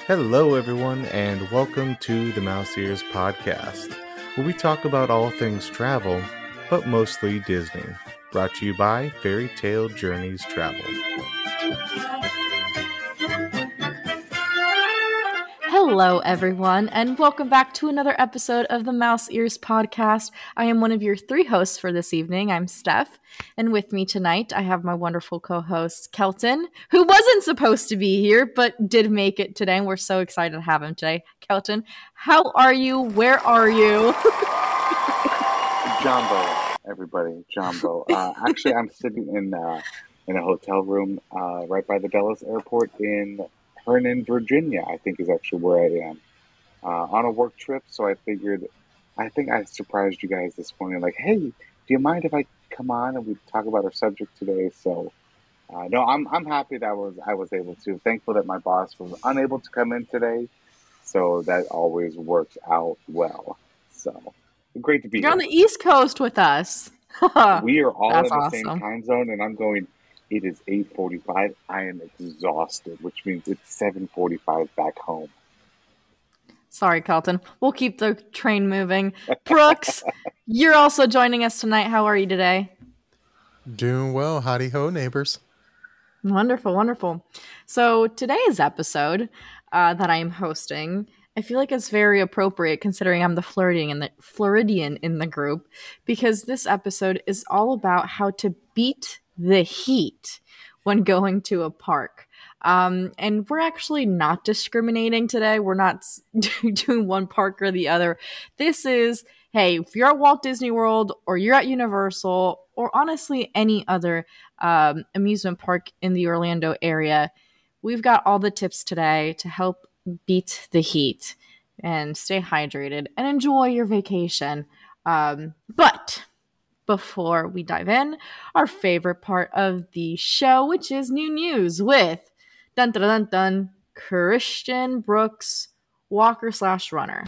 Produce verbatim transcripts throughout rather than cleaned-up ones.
Hello, everyone, and welcome to the Mouse Ears Podcast, where we talk about all things travel, but mostly Disney. Brought to you by Fairy Tale Journeys Travel. Hello, everyone, and welcome back to another episode of the Mouse Ears Podcast. I am one of your three hosts for this evening. I'm Steph, and with me tonight, I have my wonderful co-host, Kelton, who wasn't supposed to be here, but did make it today, and we're so excited to have him today. Kelton, how are you? Where are you? Jumbo, everybody, Jumbo. Uh, actually, I'm sitting in uh, in a hotel room uh, right by the Dulles Airport in Hernan, Virginia, I think is actually where I am, uh, on a work trip. So I figured, I think I surprised you guys this morning, like, hey, do you mind if I come on and we talk about our subject today? So, uh, no, I'm I'm happy that I was I was able to. Thankful that my boss was unable to come in today, so that always works out well. So great to be You're here. on the East Coast with us. We are all That's in the awesome. same time zone, and I'm going. It is eight forty-five. I am exhausted, which means it's seven forty-five back home. Sorry, Kelton. We'll keep the train moving. Brooks, you're also joining us tonight. How are you today? Doing well. Howdy ho, neighbors. Wonderful, wonderful. So today's episode uh, that I am hosting, I feel like it's very appropriate considering I'm the Floridian in the Floridian in the group, because this episode is all about how to beat the heat when going to a park. Um, and we're actually not discriminating today. We're not doing one park or the other. This is, hey, if you're at Walt Disney World or you're at Universal or honestly any other um, amusement park in the Orlando area, we've got all the tips today to help beat the heat and stay hydrated and enjoy your vacation. Um, but before we dive in, our favorite part of the show, which is new news with dun dun dun dun Christian Brooks, walker slash runner.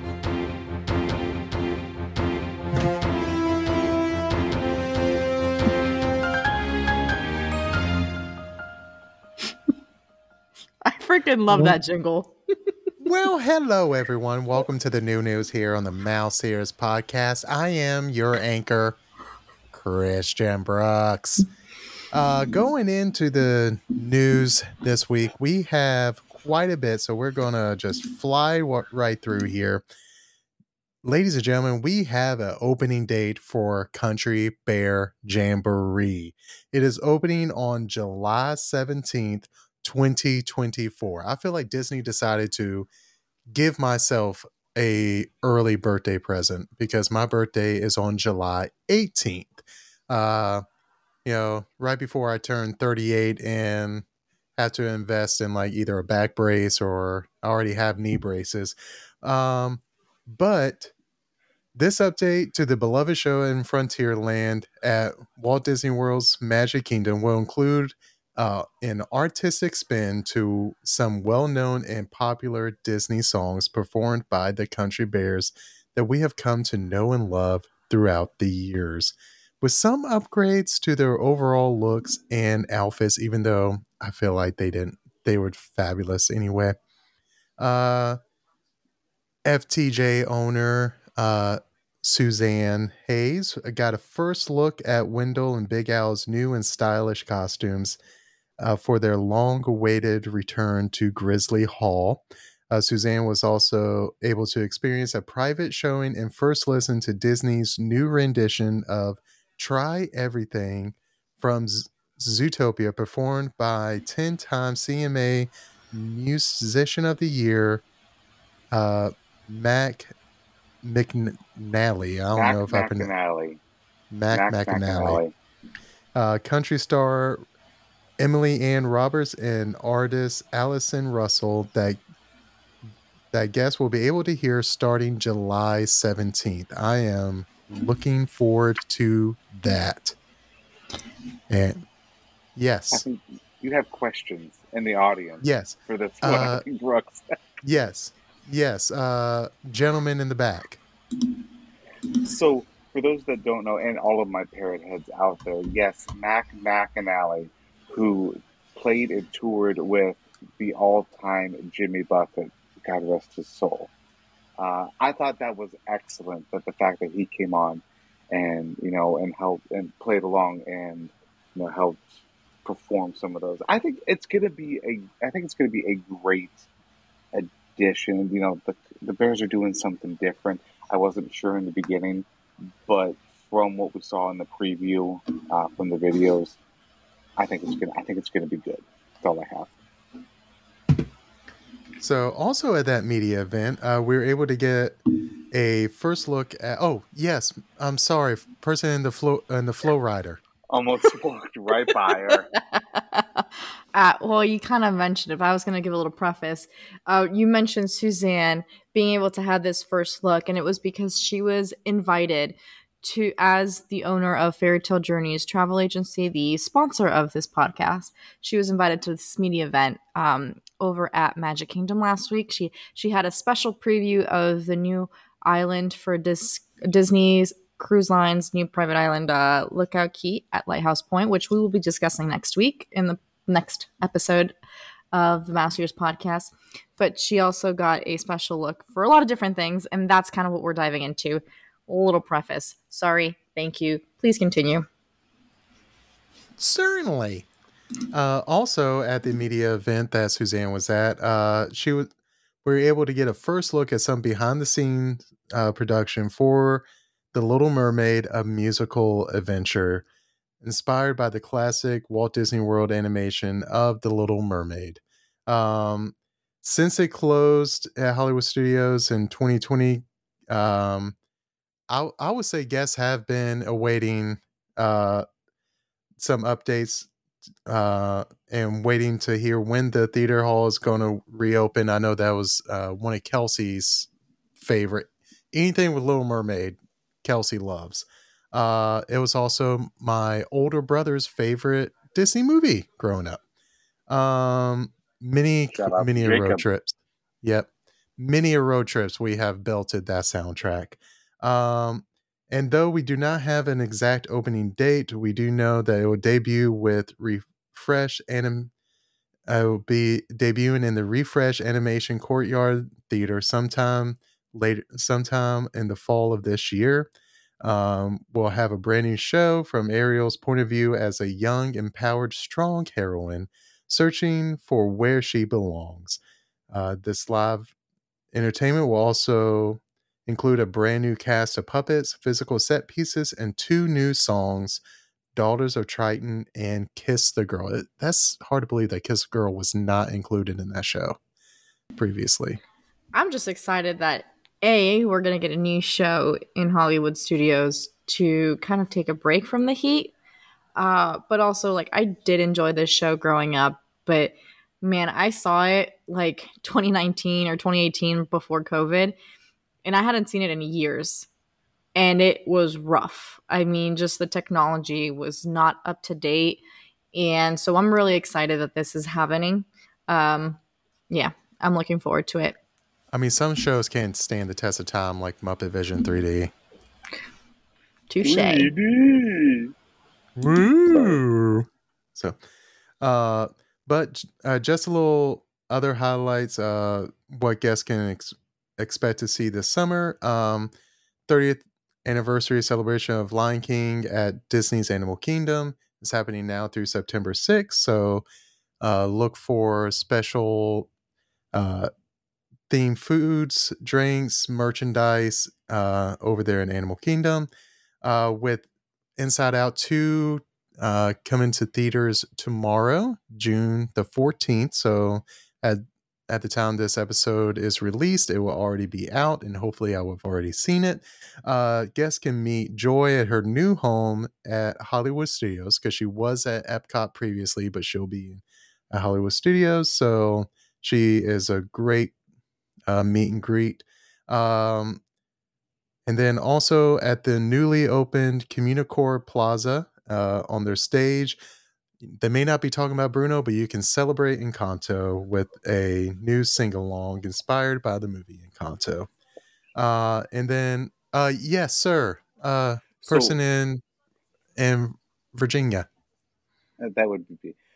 I freaking love that jingle. Well, hello, everyone. Welcome to the new news here on the Mouse Ears Podcast. I am your anchor, Christian Brooks. Uh, going into the news this week, we have quite a bit, so we're going to just fly w- right through here. Ladies and gentlemen, we have an opening date for Country Bear Jamboree. It is opening on July seventeenth, twenty twenty-four. I feel like Disney decided to give myself a early birthday present because my birthday is on July eighteenth. Uh, you know, right before I turn thirty-eight and have to invest in like either a back brace or I already have knee braces. Um, but this update to the beloved show in Frontierland at Walt Disney World's Magic Kingdom will include uh, an artistic spin to some well-known and popular Disney songs performed by the Country Bears that we have come to know and love throughout the years, with some upgrades to their overall looks and outfits, even though I feel like they didn't, they were fabulous anyway. Uh, F T J owner uh, Suzanne Hayes got a first look at Wendell and Big Al's new and stylish costumes uh, for their long-awaited return to Grizzly Hall. Uh, Suzanne was also able to experience a private showing and first listen to Disney's new rendition of Try Everything from Z- Zootopia, performed by ten-time C M A Musician of the Year, uh, Mac McNally. I don't Mac know if I pronounced McAnally. Mac Mac McAnally. McAnally. Uh, country star Emily Ann Roberts and artist Allison Russell that that guests will be able to hear starting July seventeenth. I am looking forward to that. And I yes, think you have questions in the audience yes, for this one, uh, I think, Brooks. yes, yes. Uh, gentleman in the back. So, for those that don't know, and all of my parrot heads out there, yes, Mac McAnally, who played and toured with the all-time Jimmy Buffett, God rest his soul. Uh, I thought that was excellent. That the fact that he came on and you know and helped and played along and you know helped perform some of those. I think it's gonna be a. I think it's gonna be a great addition. You know, the the Bears are doing something different. I wasn't sure in the beginning, but from what we saw in the preview, uh, from the videos, I think it's gonna. I think it's gonna be good. That's all I have. So, also at that media event, uh, we were able to get a first look at. Oh, yes, I'm sorry, person in the flow in the flow rider. Almost walked right by her. uh, well, you kind of mentioned it, but I was going to give a little preface. Uh, you mentioned Suzanne being able to have this first look, and it was because she was invited to, as the owner of Fairy Tale Journeys travel agency, the sponsor of this podcast. She was invited to this media event um, over at Magic Kingdom last week. She she had a special preview of the new island for Dis- Disney's Cruise Line's new private island, uh, Lookout Key at Lighthouse Point, which we will be discussing next week in the next episode of the Mouse Ears podcast. But she also got a special look for a lot of different things, and that's kind of what we're diving into. A little preface. Sorry. Thank you. Please continue. Certainly. Uh, also, at the media event that Suzanne was at, uh, she was we were able to get a first look at some behind-the-scenes uh, production for The Little Mermaid, a musical adventure inspired by the classic Walt Disney World animation of The Little Mermaid. Um, since it closed at Hollywood Studios in twenty twenty, um, I, I would say guests have been awaiting uh, some updates uh, and waiting to hear when the theater hall is going to reopen. I know that was uh, one of Kelsey's favorite. Anything with Little Mermaid, Kelsey loves. Uh, it was also my older brother's favorite Disney movie growing up. Um, many, Shout out to many road Jacob. trips. Yep. Many road trips we have belted that soundtrack. Um, and though we do not have an exact opening date, we do know that it will debut with Refresh Anim. Uh, it will be debuting in the Refresh Animation Courtyard Theater sometime later, sometime in the fall of this year. Um, we'll have a brand new show from Ariel's point of view as a young, empowered, strong heroine searching for where she belongs. Uh, this live entertainment will also include a brand new cast of puppets, physical set pieces, and two new songs, Daughters of Triton and Kiss the Girl. That's hard to believe that Kiss the Girl was not included in that show previously. I'm just excited that A, we're going to get a new show in Hollywood Studios to kind of take a break from the heat. Uh, but also, like, I did enjoy this show growing up, but man, I saw it like twenty nineteen or twenty eighteen before COVID, and I hadn't seen it in years. And it was rough. I mean, just the technology was not up to date. And so I'm really excited that this is happening. Um, yeah, I'm looking forward to it. I mean, some shows can't stand the test of time, like Muppet Vision three D. Touche. Woo! So, uh, but uh, just a little other highlights. Uh, what guests can ex- expect to see this summer. Um, thirtieth anniversary celebration of Lion King at Disney's Animal Kingdom is happening now through September sixth. So, uh, look for special uh, themed foods, drinks, merchandise uh, over there in Animal Kingdom. Uh, with Inside Out two uh, coming to theaters tomorrow, June the fourteenth. So at at the time this episode is released, it will already be out, and hopefully I will have already seen it. Uh, guests can meet Joy at her new home at Hollywood Studios, because she was at Epcot previously, but she'll be at Hollywood Studios. So she is a great uh, meet and greet. Um, and then also at the newly opened Communicore Plaza uh, on their stage, they may not be talking about Bruno, but you can celebrate Encanto with a new sing-along inspired by the movie Encanto. Uh, and then, uh, yes, sir, uh, person So- in in Virginia. That would be.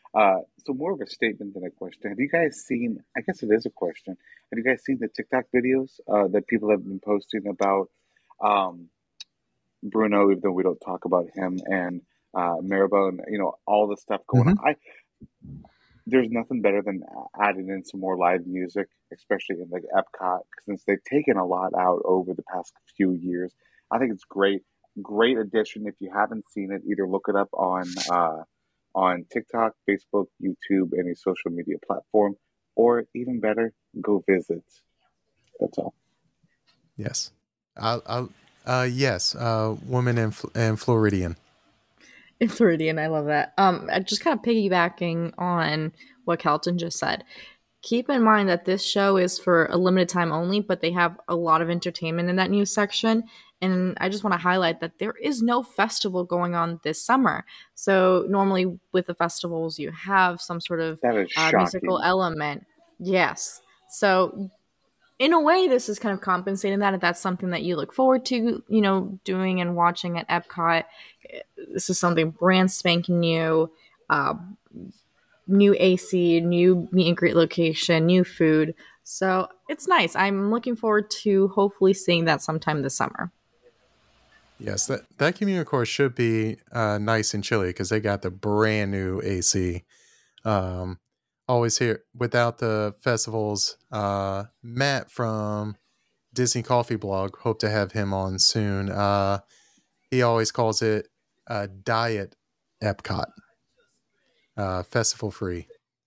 Uh, so more of a statement than a question. Have you guys seen? I guess it is a question. Have you guys seen the TikTok videos uh, that people have been posting about um, Bruno? Even though we don't talk about him and uh, Maribel, and you know all the stuff going Mm-hmm. on. I there's nothing better than adding in some more live music, especially in like Epcot, since they've taken a lot out over the past few years. I think it's great, great addition. If you haven't seen it, either look it up on uh, on TikTok, Facebook, YouTube, any social media platform, or even better, go visit. That's all. Yes. I'll, I'll uh, yes, uh, woman and, and Floridian. In Floridian, I love that. Um, just kind of piggybacking on what Kelton just said. Keep in mind that this show is for a limited time only, but they have a lot of entertainment in that news section. And I just want to highlight that there is no festival going on this summer. So normally with the festivals, you have some sort of That is uh, shocking. musical element. Yes. So in a way, this is kind of compensating that. If that's something that you look forward to, you know, doing and watching at Epcot, this is something brand spanking new, uh, new A C, new meet and greet location, new food. So it's nice. I'm looking forward to hopefully seeing that sometime this summer. Yes, that, that community course should be uh, nice and chilly because they got the brand new A C. Um, always here without the festivals. Uh, Matt from Disney Coffee Blog, hope to have him on soon. Uh, he always calls it uh, Diet Epcot, uh, festival free.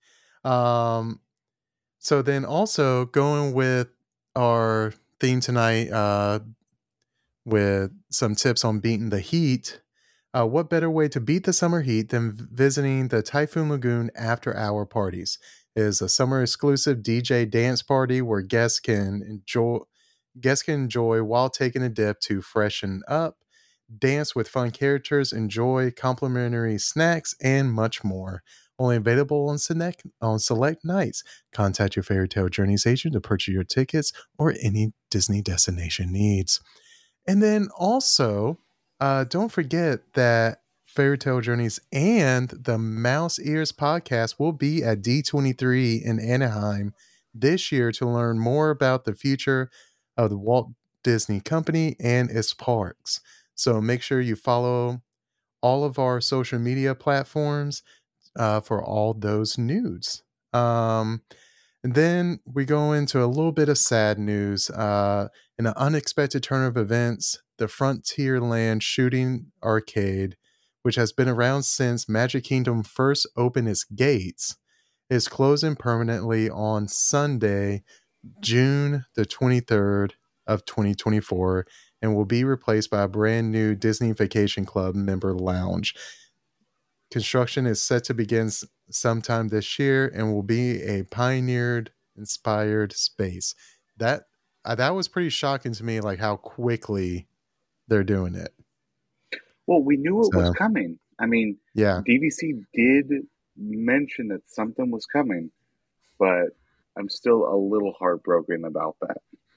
Um, so then also going with our theme tonight, uh, with some tips on beating the heat. Uh, what better way to beat the summer heat than visiting the Typhoon Lagoon after hour parties? It is a summer exclusive D J dance party where guests can enjoy guests can enjoy while taking a dip to freshen up, dance with fun characters, enjoy complimentary snacks, and much more. Only available on select, on select nights. Contact your Fairy Tale Journeys agent to purchase your tickets or any Disney destination needs. And then also, uh, don't forget that Fairy Tale Journeys and the Mouse Ears podcast will be at D twenty-three in Anaheim this year to learn more about the future of the Walt Disney Company and its parks. So make sure you follow all of our social media platforms uh, for all those news. Um, and then we go into a little bit of sad news. Uh, in an unexpected turn of events, the Frontierland Shooting Arcade, which has been around since Magic Kingdom first opened its gates, is closing permanently on Sunday, June the twenty-third of twenty twenty-four, and will be replaced by a brand new Disney Vacation Club member lounge. Construction is set to begin sometime this year and will be a pioneered inspired space. That uh, that was pretty shocking to me, like how quickly they're doing it. Well, we knew it was So, coming. I mean, yeah. D V C did mention that something was coming, but I'm still a little heartbroken about that.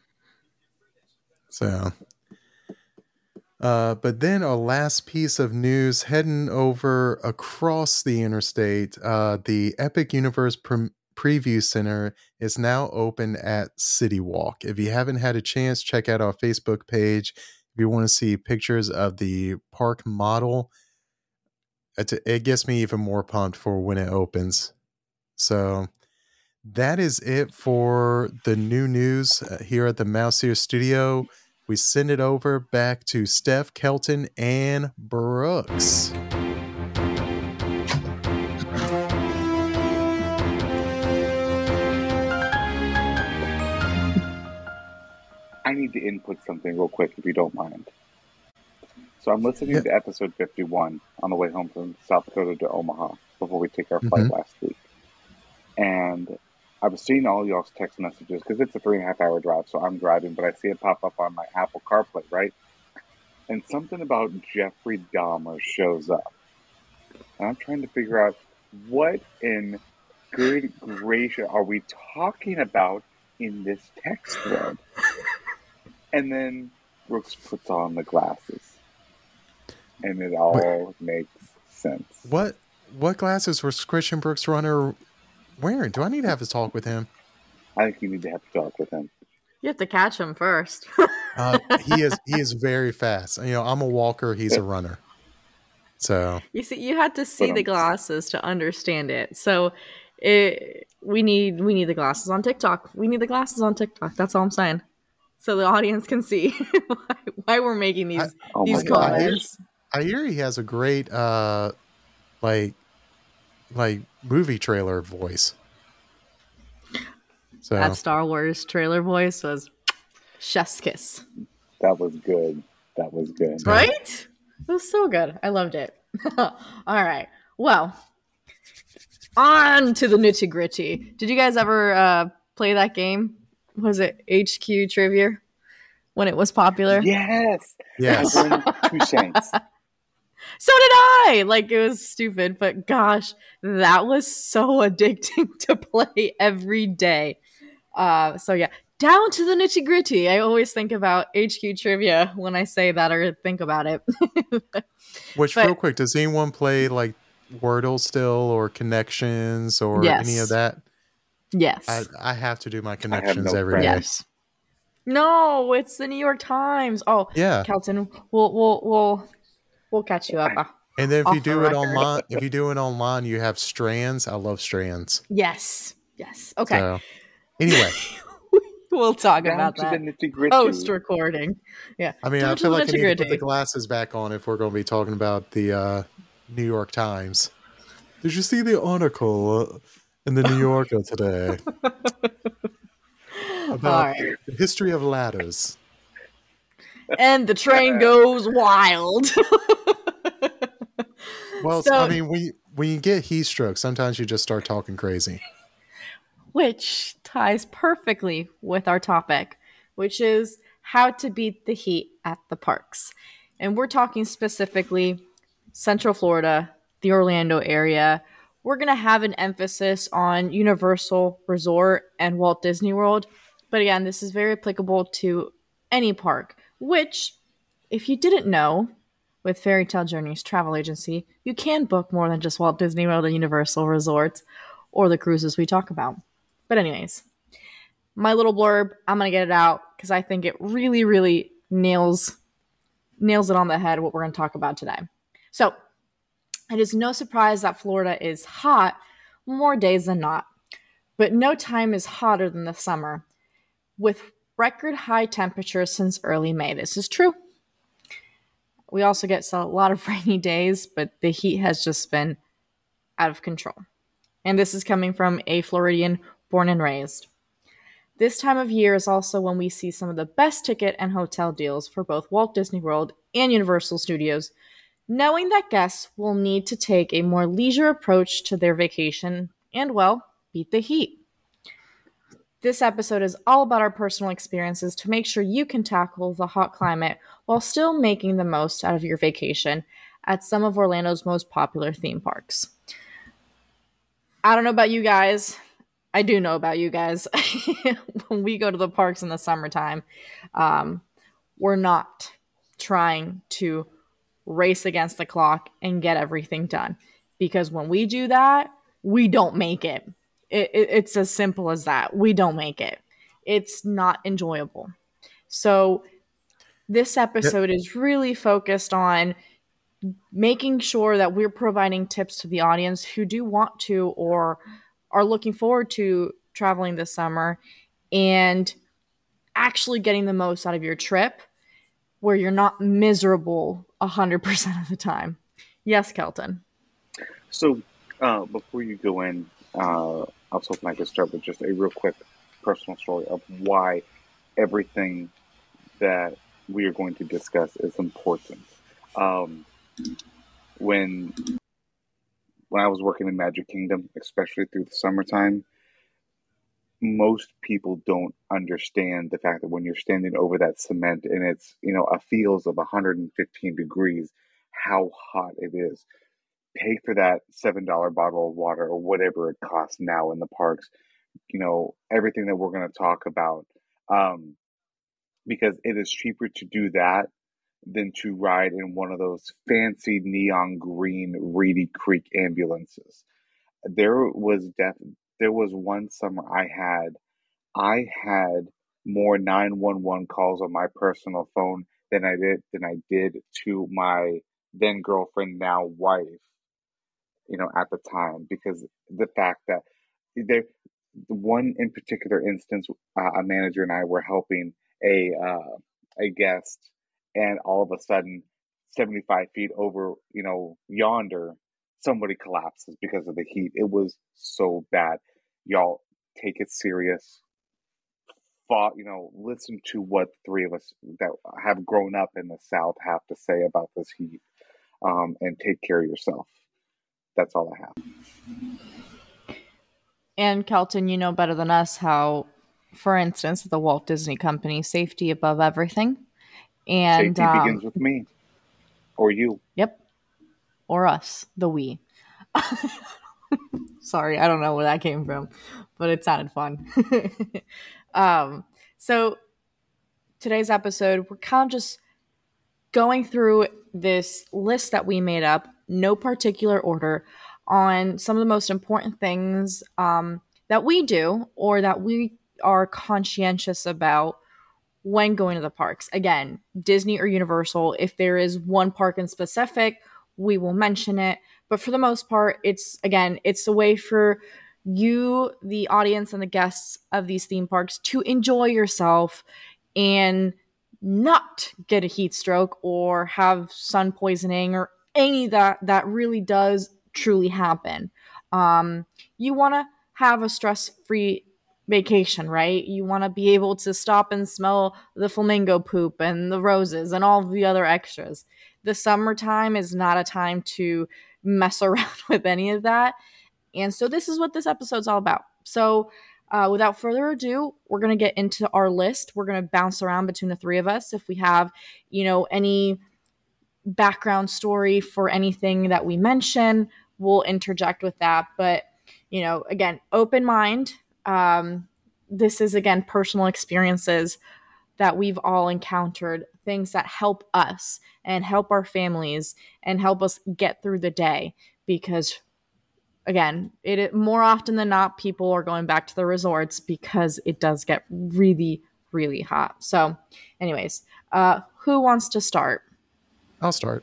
So, uh, but then our last piece of news, heading over across the interstate, uh, the Epic Universe pre- Preview Center is now open at City Walk. If you haven't had a chance, check out our Facebook page. If you want to see pictures of the park model, it, it gets me even more pumped for when it opens. So that is it for the new news uh, here at the Mouse Ear Studio. We send it over back to Steph, Kelton, and Brooks. I need to input something real quick, if you don't mind. So I'm listening Yep. to episode fifty-one on the way home from South Dakota to Omaha before we take our flight Mhm. last week. And I was seeing all y'all's text messages because it's a three and a half hour drive, so I'm driving, but I see it pop up on my Apple CarPlay, right? And something about Jeffrey Dahmer shows up. And I'm trying to figure out what in good gracious are we talking about in this text thread? And then Brooks puts on the glasses. And it all What- makes sense. What what glasses was Christian Brooks Runner wearing? Do I need to have a talk with him? I think you need to have to talk with him. You have to catch him first. uh, he is he is very fast. You know, I'm a walker. He's a runner. So you see, you had to see the glasses to understand it. So it, we need we need the glasses on TikTok. We need the glasses on TikTok. That's all I'm saying. So the audience can see why, why we're making these I, oh these comments. I hear, I hear he has a great uh like like movie trailer voice. So that Star Wars trailer voice was chef's kiss. That was good. That was good. Right? It was so good. I loved it. All right. Well, on to the nitty gritty. Did you guys ever uh, play that game? Was it H Q Trivia when it was popular? Yes. Yes. Two Shanks. So did I. Like, it was stupid, but gosh, that was so addicting to play every day. Uh, so yeah, down to the nitty gritty. I always think about H Q Trivia when I say that or think about it. Which, but, real quick, does anyone play like Wordle still or Connections or yes. any of that? Yes. I, I have to do my Connections no every day. Yes. No, it's the New York Times. Oh, yeah. Kelton, we'll we'll we'll we'll catch you up. And then if you do it online, if you do it online, you have Strands. I love Strands. Yes. Yes. Okay. So, anyway. We'll talk Down about to that the post recording. Yeah. I mean, Down I feel like I need gritty. to put the glasses back on if we're going to be talking about the uh, New York Times. Did you see the article uh, in the New Yorker today about right. the history of ladders? And the train goes wild. Well, so, I mean, when you, when you get heat stroke, sometimes you just start talking crazy. Which ties perfectly with our topic, which is how to beat the heat at the parks. And we're talking specifically Central Florida, the Orlando area. We're going to have an emphasis on Universal Resort and Walt Disney World. But again, this is very applicable to any park, which, if you didn't know, with Fairy Tale Journeys Travel Agency, you can book more than just Walt Disney World and Universal Resorts or the cruises we talk about. But anyways, my little blurb, I'm going to get it out because I think it really, really nails nails it on the head what we're going to talk about today. So, it is no surprise that Florida is hot more days than not. But no time is hotter than the summer, with record high temperatures since early May. This is true. We also get a lot of rainy days, but the heat has just been out of control. And this is coming from a Floridian born and raised. This time of year is also when we see some of the best ticket and hotel deals for both Walt Disney World and Universal Studios, knowing that guests will need to take a more leisure approach to their vacation and, well, beat the heat. This episode is all about our personal experiences to make sure you can tackle the hot climate while still making the most out of your vacation at some of Orlando's most popular theme parks. I don't know about you guys. I do know about you guys. When we go to the parks in the summertime, um, we're not trying to race against the clock and get everything done. Because when we do that, we don't make it. It, it. It's as simple as that. We don't make it. It's not enjoyable. So this episode yep. is really focused on making sure that we're providing tips to the audience who do want to or are looking forward to traveling this summer and actually getting the most out of your trip where you're not miserable one hundred percent of the time. Yes, Kelton. So uh, before you go in, uh, I was hoping I could start with just a real quick personal story of why everything that we are going to discuss is important. Um, when when I was working in Magic Kingdom, especially through the summertime, most people don't understand the fact that when you're standing over that cement and it's, you know, a feels of one hundred fifteen degrees, how hot it is. Pay for that seven dollar bottle of water or whatever it costs now in the parks, you know, everything that we're going to talk about, um, because it is cheaper to do that than to ride in one of those fancy neon green Reedy Creek ambulances. There was def- there was one summer I had I had more nine one one calls on my personal phone than I did than I did to my then girlfriend, now wife, you know, at the time, because the fact that there, the one in particular instance, uh, a manager and I were helping a uh, a guest, and all of a sudden, seventy-five feet over, you know, yonder, somebody collapses because of the heat. It was so bad. Y'all, take it serious. Fought, you know, listen to what the three of us that have grown up in the South have to say about this heat, um, and take care of yourself. That's all I have. And Kelton, you know better than us how, for instance, the Walt Disney Company, safety above everything. And Safety um, begins with me or you. Yep. Or us, the we. Sorry, I don't know where that came from, but it sounded fun. um, so today's episode, we're kind of just going through this list that we made up, no particular order, on some of the most important things um, that we do or that we are conscientious about when going to the parks. Again, Disney or Universal, if there is one park in specific, we will mention it. But for the most part, it's, again, it's a way for you, the audience, and the guests of these theme parks to enjoy yourself and not get a heat stroke or have sun poisoning or any that that really does truly happen. Um, you want to have a stress-free vacation, right? You want to be able to stop and smell the flamingo poop and the roses and all the other extras. The summertime is not a time to mess around with any of that. And so this is what this episode's all about. So uh, without further ado, we're going to get into our list. We're going to bounce around between the three of us. If we have, you know, any background story for anything that we mention, we'll interject with that. But, you know, again, open mind. Um, this is, again, personal experiences that we've all encountered, things that help us and help our families and help us get through the day. Because, again, it, it more often than not, people are going back to the resorts because it does get really, really hot. So, anyways, uh, who wants to start? I'll start.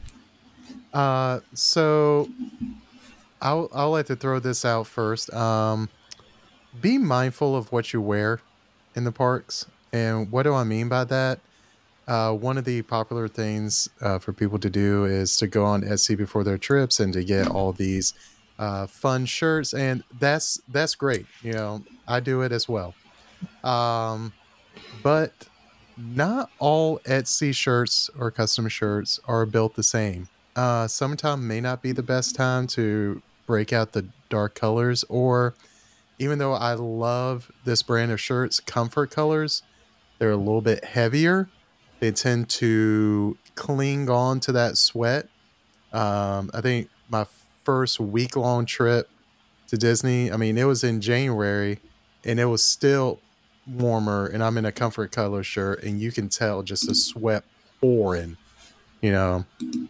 Uh, so I'll I'll like to throw this out first. Um, be mindful of what you wear in the parks, and what do I mean by that? Uh, one of the popular things uh, for people to do is to go on Etsy before their trips and to get all these uh, fun shirts, and that's that's great. You know, I do it as well. Um, but not all Etsy shirts or custom shirts are built the same. Uh, summertime may not be the best time to break out the dark colors, or even though I love this brand of shirts, Comfort Colors, they're a little bit heavier. They tend to cling on to that sweat. Um, I think my first week long trip to Disney, I mean, it was in January and it was still warmer, and I'm in a Comfort Color shirt, and you can tell just the sweat pouring. You know,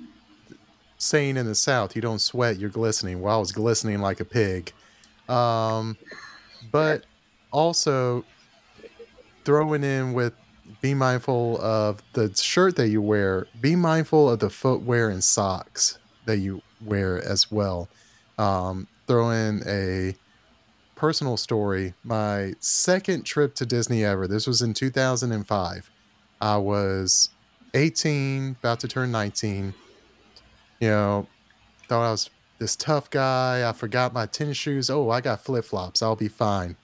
saying in the South, you don't sweat, you're glistening. Well, I was glistening like a pig. Um, but also throwing in with be mindful of the shirt that you wear, be mindful of the footwear and socks that you wear as well. Um, throw in a personal story. My second trip to Disney ever, this was in two thousand five. I was eighteen, about to turn nineteen. You know, thought I was this tough guy. I forgot my tennis shoes. Oh, I got flip flops. I'll be fine.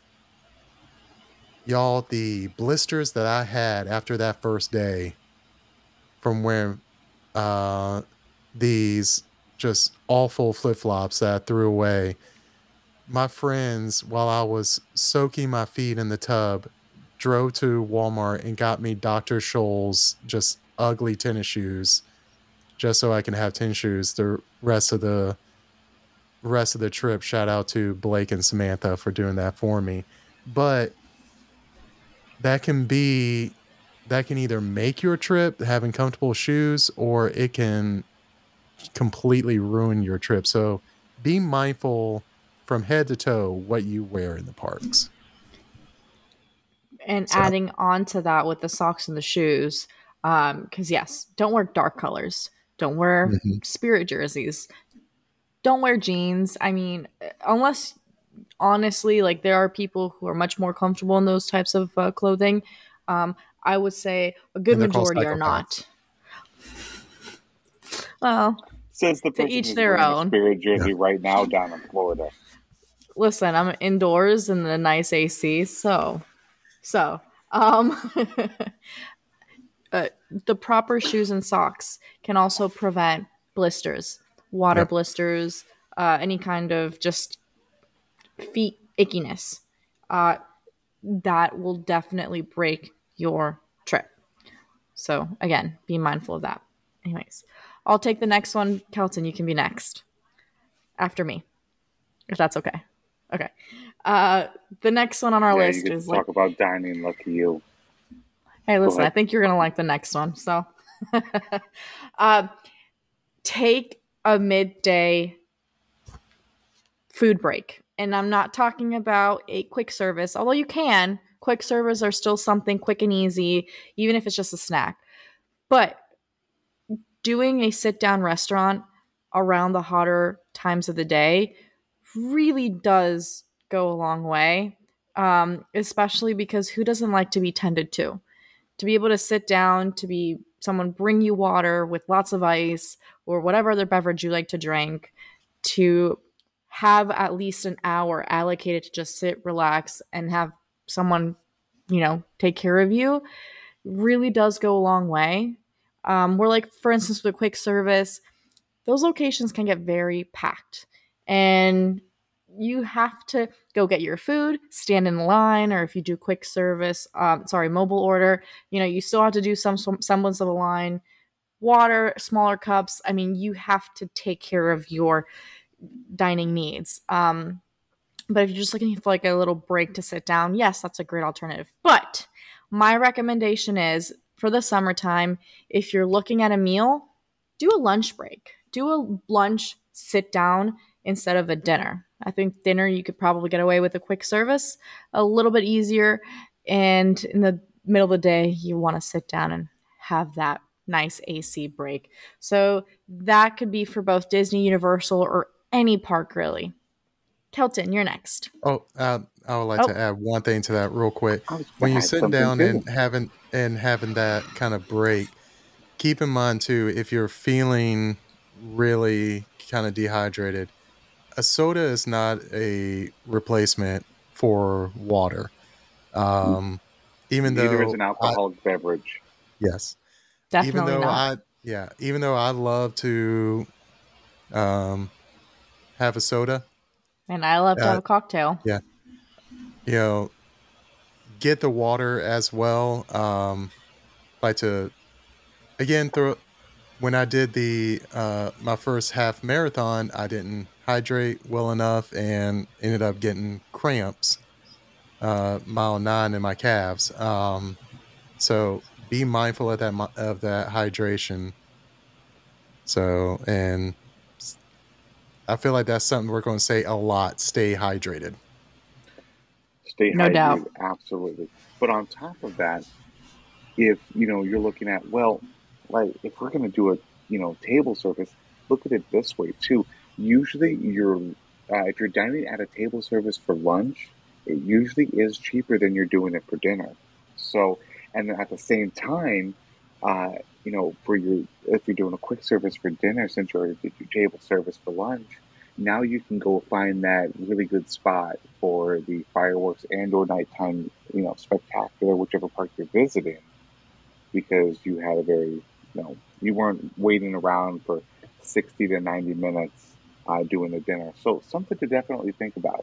Y'all, the blisters that I had after that first day from wearing uh, these just awful flip flops that I threw away. My friends, while I was soaking my feet in the tub, drove to Walmart and got me Doctor Scholl's just ugly tennis shoes, just so I can have tennis shoes the rest of the rest of the trip. Shout out to Blake and Samantha for doing that for me. But that can be that can either make your trip having comfortable shoes, or it can completely ruin your trip. So be mindful from head to toe what you wear in the parks. And So, adding on to that with the socks and the shoes, um, because yes, don't wear dark colors. Don't wear mhm. spirit jerseys. Don't wear jeans. I mean, unless honestly, like there are people who are much more comfortable in those types of uh, clothing. Um, I would say a good And they're called majority are psychopaths. not. Well, Says the to person each who's their wearing a own. Spirit jersey Yeah. right now down in Florida. Listen, I'm indoors in the nice A C, so so um uh, the proper shoes and socks can also prevent blisters, water Yep. blisters, uh, any kind of just feet ickiness. Uh, that will definitely break your trip. So again, be mindful of that. Anyways, I'll take the next one. Kelton, you can be next after me, if that's okay. Okay. Uh, the next one on our Yeah, you list get to is like, talk about dining. Lucky you. hey, Go listen, I ahead. think you're gonna like the next one. So, uh, take a midday food break. And I'm not talking about a quick service, although you can. Quick servers are still something quick and easy, even if it's just a snack. But doing a sit down restaurant around the hotter times of the day really does go a long way, um, especially because who doesn't like to be tended to? To be able to sit down, to be someone bring you water with lots of ice or whatever other beverage you like to drink, to have at least an hour allocated to just sit, relax, and have someone, you know, take care of you really does go a long way. Um, we're like, for instance, with a quick service, those locations can get very packed. And you have to go get your food, stand in line, or if you do quick service, um, sorry, mobile order, you know, you still have to do some, some semblance of a line. Water, smaller cups. I mean, you have to take care of your dining needs. Um, but if you're just looking for like a little break to sit down, yes, that's a great alternative. But my recommendation is for the summertime, if you're looking at a meal, do a lunch break. Do a lunch sit down instead of a dinner. I think dinner you could probably get away with a quick service, a little bit easier. And in the middle of the day, you want to sit down and have that nice A C break. So that could be for both Disney, Universal, or any park really. Kelton, you're next. Oh, uh, I would like Oh, to add one thing to that real quick. I was When gonna you're add sitting something down too. and having and having that kind of break, keep in mind too, if you're feeling really kind of dehydrated, a soda is not a replacement for water. Um, even Neither is though an I, alcoholic beverage. yes, even definitely though not. I, yeah, even though I love to um, have a soda, And I love to have uh, a cocktail. yeah, you know, get the water as well. Um, like to again throw when I did the uh, my first half marathon, I didn't hydrate well enough and ended up getting cramps, uh, mile nine in my calves. Um, so be mindful of that mi- of that hydration. So and s- I feel like that's something we're going to say a lot. Stay hydrated. Stay No doubt. hydrated, absolutely. But on top of that, if you know you're looking at well, like if we're going to do a you know table service, look at it this way too. Usually, you're uh, if you're dining at a table service for lunch, it usually is cheaper than you're doing it for dinner. So, and then at the same time, uh, you know, for your if you're doing a quick service for dinner, since you already did your table service for lunch, now you can go find that really good spot for the fireworks and or nighttime, you know, spectacular, whichever park you're visiting because you had a very, you know, you weren't waiting around for sixty to ninety minutes uh, doing the dinner. So something to definitely think about.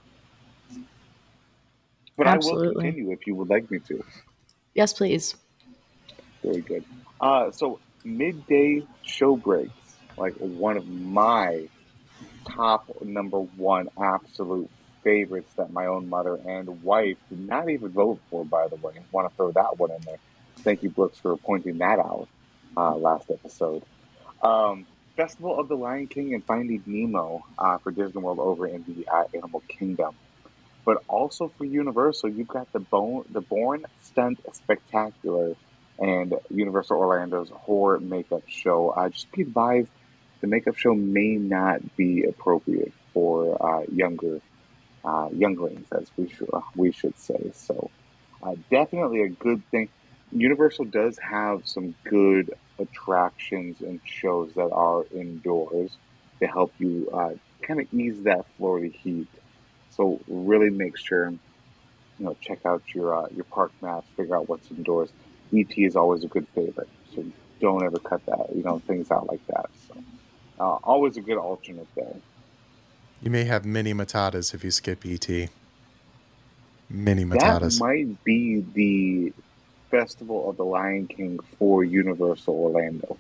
But I will Absolutely. continue if you would like me to. Yes, please. Very good. Uh, so midday show breaks, like one of my top number one absolute favorites that my own mother and wife did not even vote for, by the way. I want to throw that one in there. thank you, Brooks, for pointing that out uh, last episode. Um, Festival of the Lion King and Finding Nemo uh, for Disney World over in the uh, Animal Kingdom. But also for Universal, you've got the, Bo- the Bourne Stunt Spectacular and Universal Orlando's horror makeup show. Uh, just be advised, the makeup show may not be appropriate for uh, younger uh, younglings, as we should we should say. So, uh, definitely a good thing. Universal does have some good attractions and shows that are indoors to help you uh, kind of ease that Florida heat. So, really make sure you know check out your uh, your park maps, figure out what's indoors. E T is always a good favorite, so don't ever cut that, you know, things out like that. So, uh, always a good alternate there. You may have mini matatas if you skip E T. Mini That matatas. might be the Festival of the Lion King for Universal Orlando.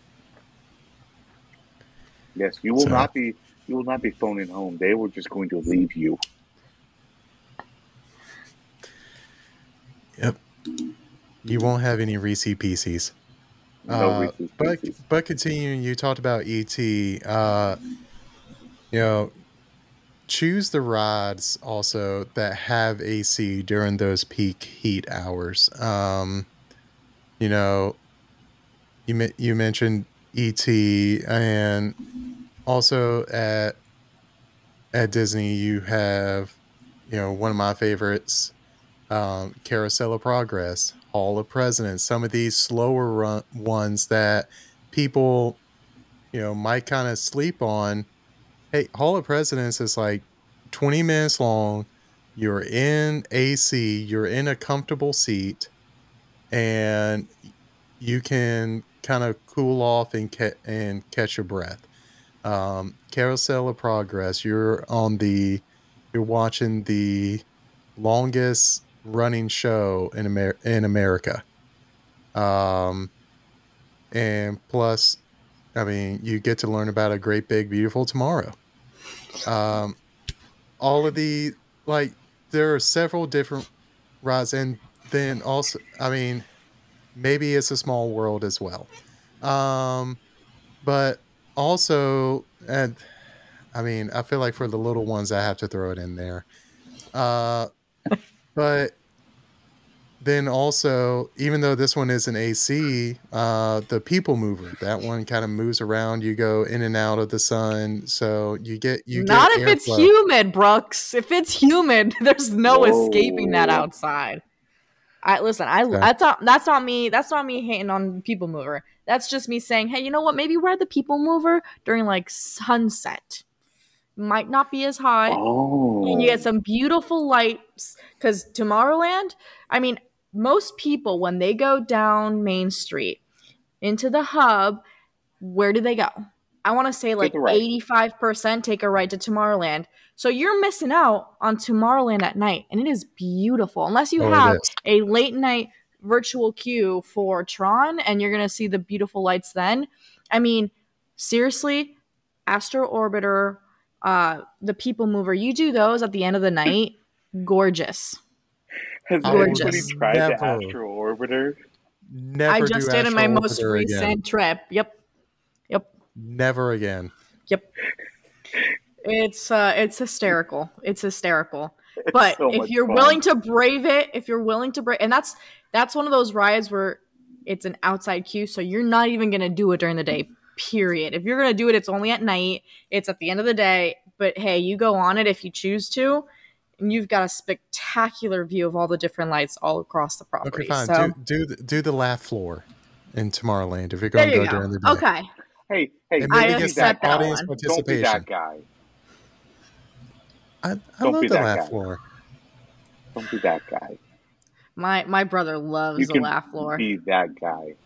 Yes, you will So- not be you will not be phoning home. They were just going to leave you. Yep. You won't have any Reese Pieces. No Uh, Reese's but Pieces. but continuing, you talked about E T. Uh, you know, choose the rides also that have A C during those peak heat hours. Um, you know, you me- you mentioned E T, and also at at Disney you have, you know, one of my favorites, um, Carousel of Progress, Hall of Presidents. Some of these slower run ones that people, you know, might kind of sleep on. Hey, Hall of Presidents is like twenty minutes long. You're in A C, you're in a comfortable seat, and you can kind of cool off and ca- and catch your breath. Um, Carousel of Progress, you're on the, you're watching the longest running show in Amer- in America. Um, and plus, I mean, you get to learn about a great big beautiful tomorrow. Um, all of the, like, there are several different rides, and then also, I mean, maybe it's a small world as well. Um, but also, and I mean, I feel like for the little ones, I have to throw it in there. Uh, but then also, even though this one is an A C, uh, the People Mover, that one kind of moves around. You go in and out of the sun, so you get you Not get if it's airflow. humid, Brooks. If it's humid, there's no Whoa. escaping that outside. I listen. I So- that's not that's not me. That's not me hating on People Mover. That's just me saying, hey, you know what? Maybe ride the People Mover during like sunset. Might not be as hot. Oh. And you get some beautiful lights. Because Tomorrowland, I mean, most people when they go down Main Street into the hub, where do they go? I want to say like the right. eighty-five percent take a ride to Tomorrowland. So you're missing out on Tomorrowland at night, and it is beautiful. Unless you Oh, it have is. a late night virtual queue for Tron, and you're gonna see the beautiful lights then. I mean, seriously, Astro Orbiter, uh, the People Mover, you do those at the end of the night, gorgeous. Has I will anybody Gorgeous. tried the never- Astro Orbiter? Never I do just did in my Astro most Orbiter recent again. trip. Yep, yep. Never again. Yep. It's uh it's hysterical. It's hysterical. But so if much you're fun. willing to brave it, if you're willing to brave, and that's that's one of those rides where it's an outside queue, so you're not even going to do it during the day. Period. If you're going to do it, it's only at night. It's at the end of the day, but hey, you go on it if you choose to, and you've got a spectacular view of all the different lights all across the property. Okay, fine. So Do do the, do the laugh floor in Tomorrowland if you're there going to you go, go. during the day. Okay. Hey, hey, And don't maybe I be get accept that that audience one. Don't be participation. that guy. I, I Don't love be the that laugh guy. floor. Don't be that guy. My my brother loves You the can laugh floor. be that guy.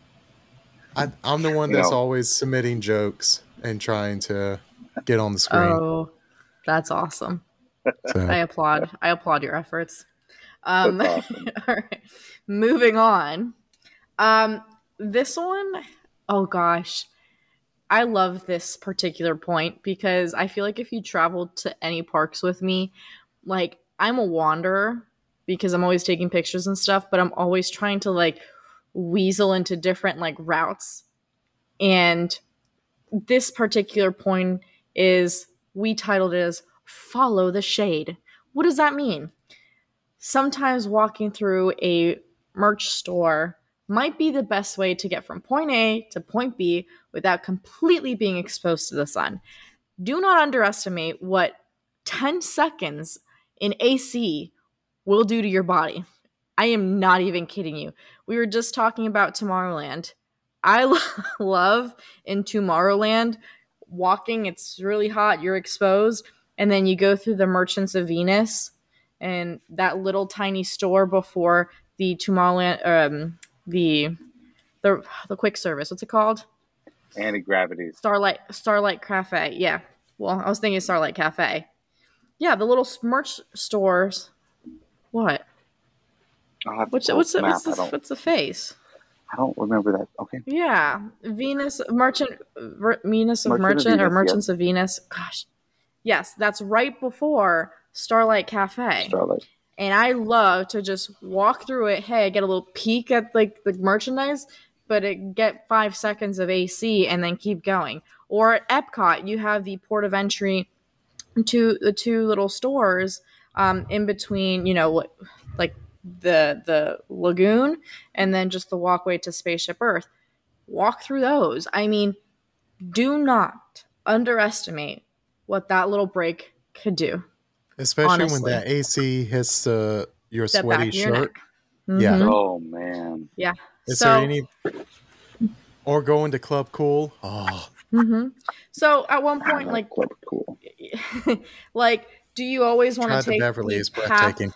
I, I'm the one You that's know. always submitting jokes and trying to get on the screen. Oh, that's awesome. So I applaud. I applaud your efforts. Um, That's awesome. all right. Moving on. Um, this one, oh gosh, I love this particular point because I feel like if you travel to any parks with me, like I'm a wanderer because I'm always taking pictures and stuff, but I'm always trying to like weasel into different like routes. And this particular point is, we titled it as Follow the Shade. What does that mean? Sometimes walking through a merch store might be the best way to get from point A to point B without completely being exposed to the sun. Do not underestimate what ten seconds in A C will do to your body. I am not even kidding you. We were just talking about Tomorrowland. I lo- love in Tomorrowland walking. It's really hot. You're exposed. And then you go through the Merchants of Venus and that little tiny store before the Tomorrowland, um, the, the, the quick service. What's it called? Anti-gravity. Starlight, Starlight Cafe. Yeah. Well, I was thinking Starlight Cafe. Yeah. The little merch stores. What? I'll have to What's pull what's up the, map. what's the, I don't, what's the face? I don't remember that. Okay. Yeah, Venus Merchant, Ver, Venus of Merchant of Merchant or Venus, Merchants of Venus. Gosh, yes, that's right before Starlight Cafe. Starlight. And I love to just walk through it. Hey, I get a little peek at like the merchandise, but it get five seconds of A C and then keep going. Or at Epcot, you have the port of entry to the two little stores um, in between. You know, like the the lagoon and then just the walkway to Spaceship Earth. Walk through those. I mean, do not underestimate what that little break could do. Especially honestly. when that A C hits uh, your The sweaty back of your shirt. neck. Yeah. Mhm. Oh man. Yeah. Is so, there any or going to Club Cool? Oh, mhm. So at one I point, like, Club Cool. like, do you always want tried to the take Beverly the is path? breathtaking.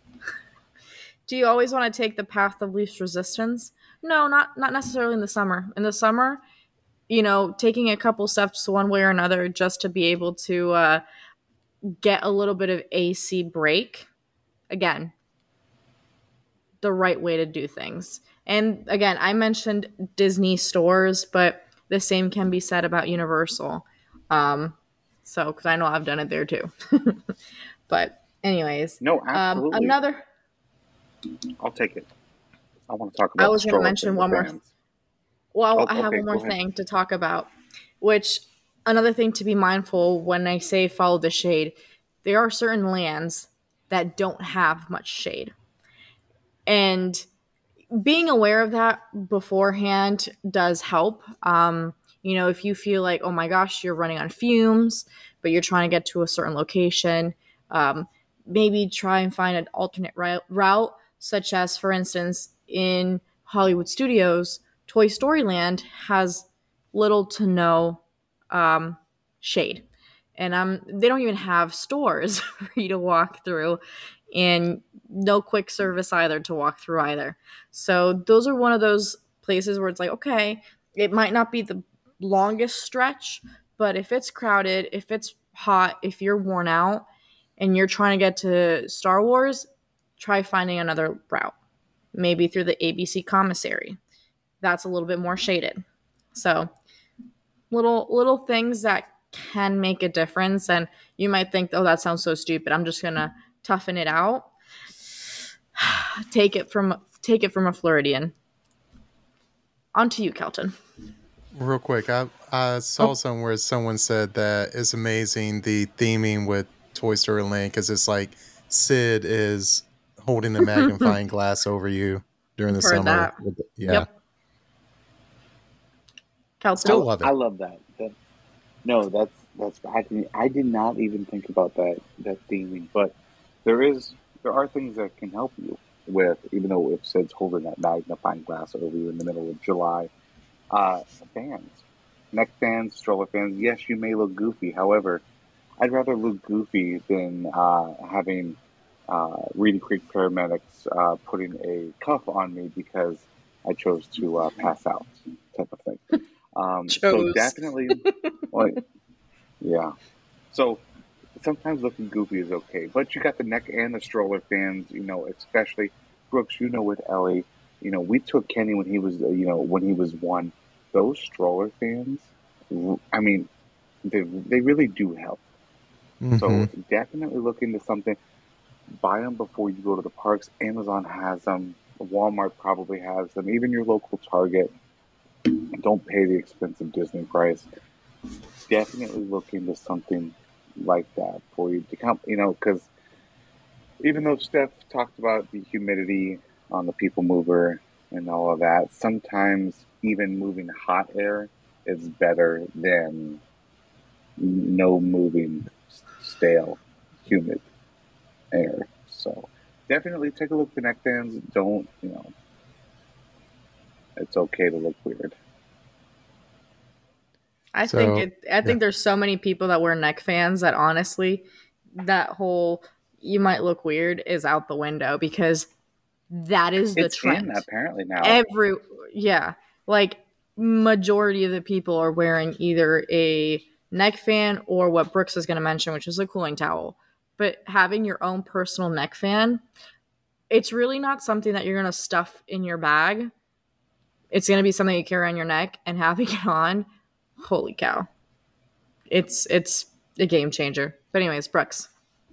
Do you always want to take the path of least resistance? No, not not necessarily in the summer. In the summer, you know, taking a couple steps one way or another just to be able to uh, get a little bit of A C break. Again, the right way to do things. And again, I mentioned Disney stores, but the same can be said about Universal. Um, so, because I know I've done it there too. But, anyways, No, um, absolutely. another. I'll take it. I want to talk about. I was going going to to mention one more. fans. Well, Oh, I have okay, one more go ahead. thing to talk about, which another thing to be mindful when I say follow the shade. There are certain lands that don't have much shade. And being aware of that beforehand does help. Um, you know, if you feel like, oh my gosh, you're running on fumes, but you're trying to get to a certain location, um, maybe try and find an alternate route, route, such as, for instance, in Hollywood Studios, Toy Story Land has little to no um, shade. And um, they don't even have stores for you to walk through, and no quick service either to walk through either. So those are one of those places where it's like, okay, it might not be the longest stretch, but if it's crowded, if it's hot, if you're worn out and you're trying to get to Star Wars, try finding another route, maybe through the A B C commissary. That's a little bit more shaded. So little little things that can make a difference. And you might think, oh, that sounds so stupid. I'm just gonna toughen it out. take it from take it from a Floridian. On to you, Kelton. Real quick, I I saw Oh. somewhere someone said that it's amazing the theming with Toy Story Land because it's like Sid is holding the magnifying glass over you during the Heard summer. that. With the- yeah, Yep. Kelton. Still love it. I love that. that no, that's that's I did, I did not even think about that that theming, but there is there are things that can help you with, even though if Sid's holding that magnifying glass over you in the middle of July. Uh, fans, neck fans, stroller fans. Yes, you may look goofy. However, I'd rather look goofy than uh, having uh, Reedy Creek paramedics uh, putting a cuff on me because I chose to uh, pass out, type of thing. Um, so Chose. definitely, well, yeah. So sometimes looking goofy is okay, but you got the neck and the stroller fans. You know, especially Brooks. You know, with Ellie. You know, we took Kenny when he was, uh, you know, when he was one. Those stroller fans, I mean, they they really do help. Mhm. So definitely look into something. Buy them before you go to the parks. Amazon has them. Walmart probably has them. Even your local Target. Don't pay the expensive Disney price. Definitely look into something like that for you to come. You know, because even though Steph talked about the humidity on the People Mover and all of that, sometimes even moving hot air is better than no moving stale humid air. So definitely take a look at the neck fans. Don't, you know, it's okay to look weird. I So, think it I think yeah. there's so many people that wear neck fans that honestly that whole you might look weird is out the window because that is the It's in trend. apparently now. Every yeah, like majority of the people are wearing either a neck fan or what Brooks is going to mention, which is a cooling towel. But having your own personal neck fan, it's really not something that you're going to stuff in your bag. It's going to be something you carry on your neck, and having it on, holy cow. It's it's a game changer. But anyways, Brooks.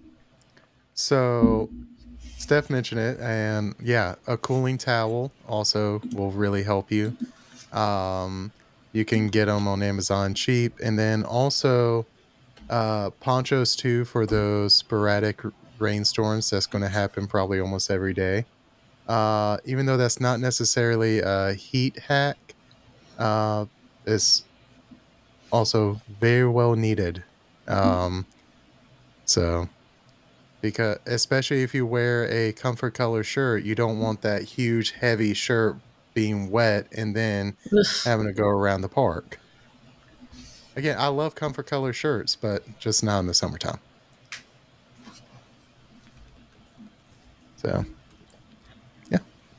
So Steph mentioned it, and yeah, a cooling towel also will really help you. Um, you can get them on Amazon cheap, and then also uh, ponchos too for those sporadic r- rainstorms. That's going to happen probably almost every day. Uh, even though that's not necessarily a heat hack, uh, it's also very well needed. Um, so because especially if you wear a comfort color shirt, you don't want that huge heavy shirt being wet and then having to go around the park. Again, I love comfort color shirts, but just not in the summertime. So, yeah.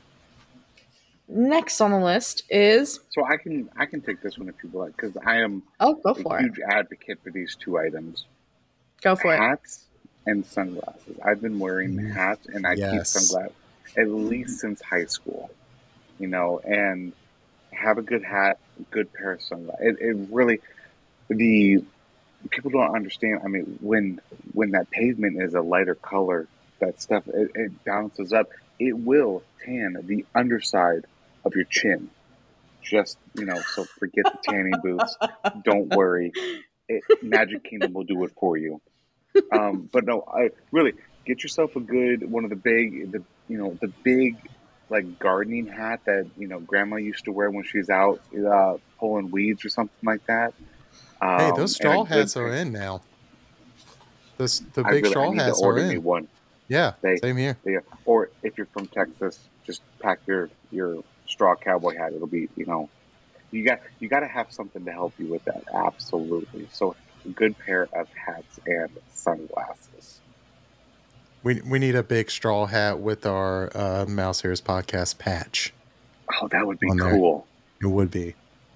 Next on the list is So I can I can take this one if you would like, because I am oh, go a for it. huge advocate for these two items: Go for it. hats and sunglasses. I've been wearing Mm, hats and I keep yes. sunglasses at least since high school. You know, and have a good hat, a good pair of sunglasses. It, it really the people don't understand. I mean, when when that pavement is a lighter color, that stuff it, it bounces up. It will tan the underside of your chin. Just, you know, so forget the tanning booths. Don't worry. It, Magic Kingdom will do it for you. Um, but no, I really get yourself a good one of the big, the you know, the big like gardening hat that you know Grandma used to wear when she's out uh, pulling weeds or something like that. Um, Hey, those and a straw good hats are pair. in now. Those the I big really I straw need to hats are order me in. one. Yeah, They, same here. they or if you're from Texas, just pack your your straw cowboy hat. It'll be you know you got you got to have something to help you with that. Absolutely. So a good pair of hats and sunglasses. We we need a big straw hat with our uh, Mouse Ears podcast patch Oh, that would be on there. cool. It would be.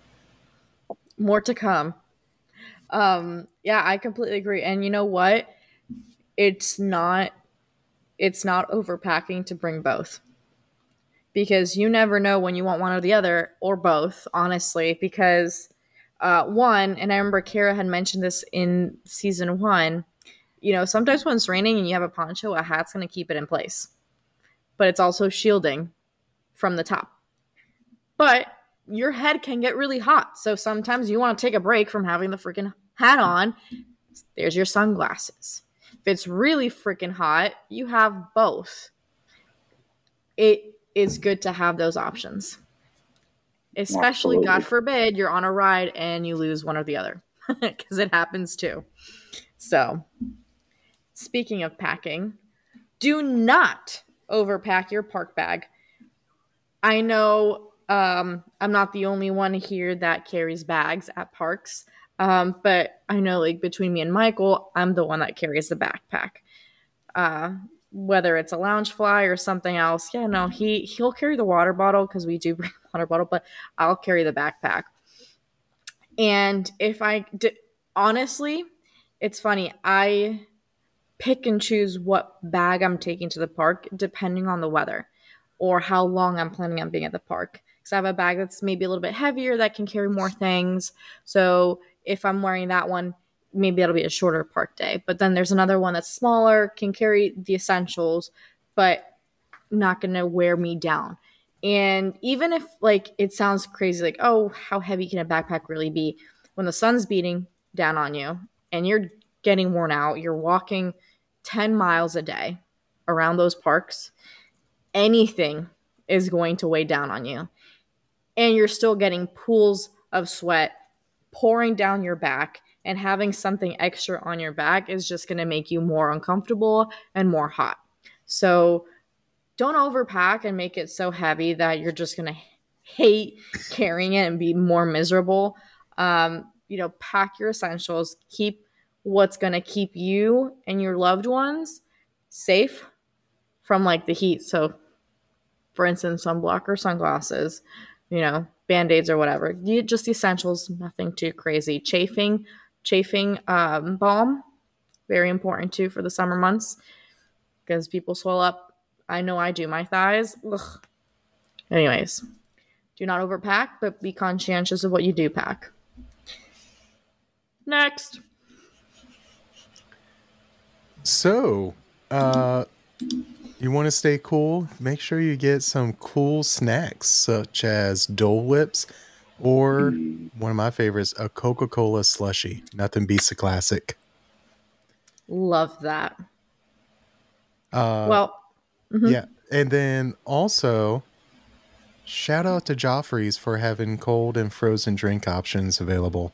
More to come. Um, yeah, I completely agree. And you know what? It's not it's not overpacking to bring both. Because you never know when you want one or the other or both, honestly, because uh, one, and I remember Kara had mentioned this in season one, you know, sometimes when it's raining and you have a poncho, a hat's going to keep it in place. But it's also shielding from the top. But your head can get really hot. So sometimes you want to take a break from having the freaking hat on. There's your sunglasses. If it's really freaking hot, you have both. It is good to have those options. Especially, Absolutely. God forbid, you're on a ride and you lose one or the other. Because it happens too. So, speaking of packing, do not overpack your park bag. I know um, I'm not the only one here that carries bags at parks, um, but I know like between me and Michael, I'm the one that carries the backpack. Uh, whether it's a Loungefly or something else, yeah, no, he he'll carry the water bottle because we do bring a water bottle, but I'll carry the backpack. And if I d- honestly, it's funny. I pick and choose what bag I'm taking to the park depending on the weather or how long I'm planning on being at the park. Because I have a bag that's maybe a little bit heavier that can carry more things. So if I'm wearing that one, maybe it'll be a shorter park day. But then there's another one that's smaller, can carry the essentials, but not going to wear me down. And even if like it sounds crazy, like, oh, how heavy can a backpack really be? When the sun's beating down on you and you're getting worn out, you're walking ten miles a day around those parks, anything is going to weigh down on you. And you're still getting pools of sweat pouring down your back, and having something extra on your back is just going to make you more uncomfortable and more hot. So don't overpack and make it so heavy that you're just going to hate carrying it and be more miserable. Um, you know, pack your essentials, keep what's going to keep you and your loved ones safe from like the heat. So for instance, sunblock or sunglasses, you know, Band-Aids or whatever. You, just the essentials, nothing too crazy. Chafing, chafing um, balm, very important too for the summer months because people swell up. I know I do. My thighs. Ugh. Anyways, do not overpack, but be conscientious of what you do pack. Next. So, uh, you want to stay cool? Make sure you get some cool snacks such as Dole Whips or one of my favorites, a Coca-Cola slushie. Nothing beats a classic. Love that. Uh, well, mm-hmm. Yeah. And then also, shout out to Joffrey's for having cold and frozen drink options available.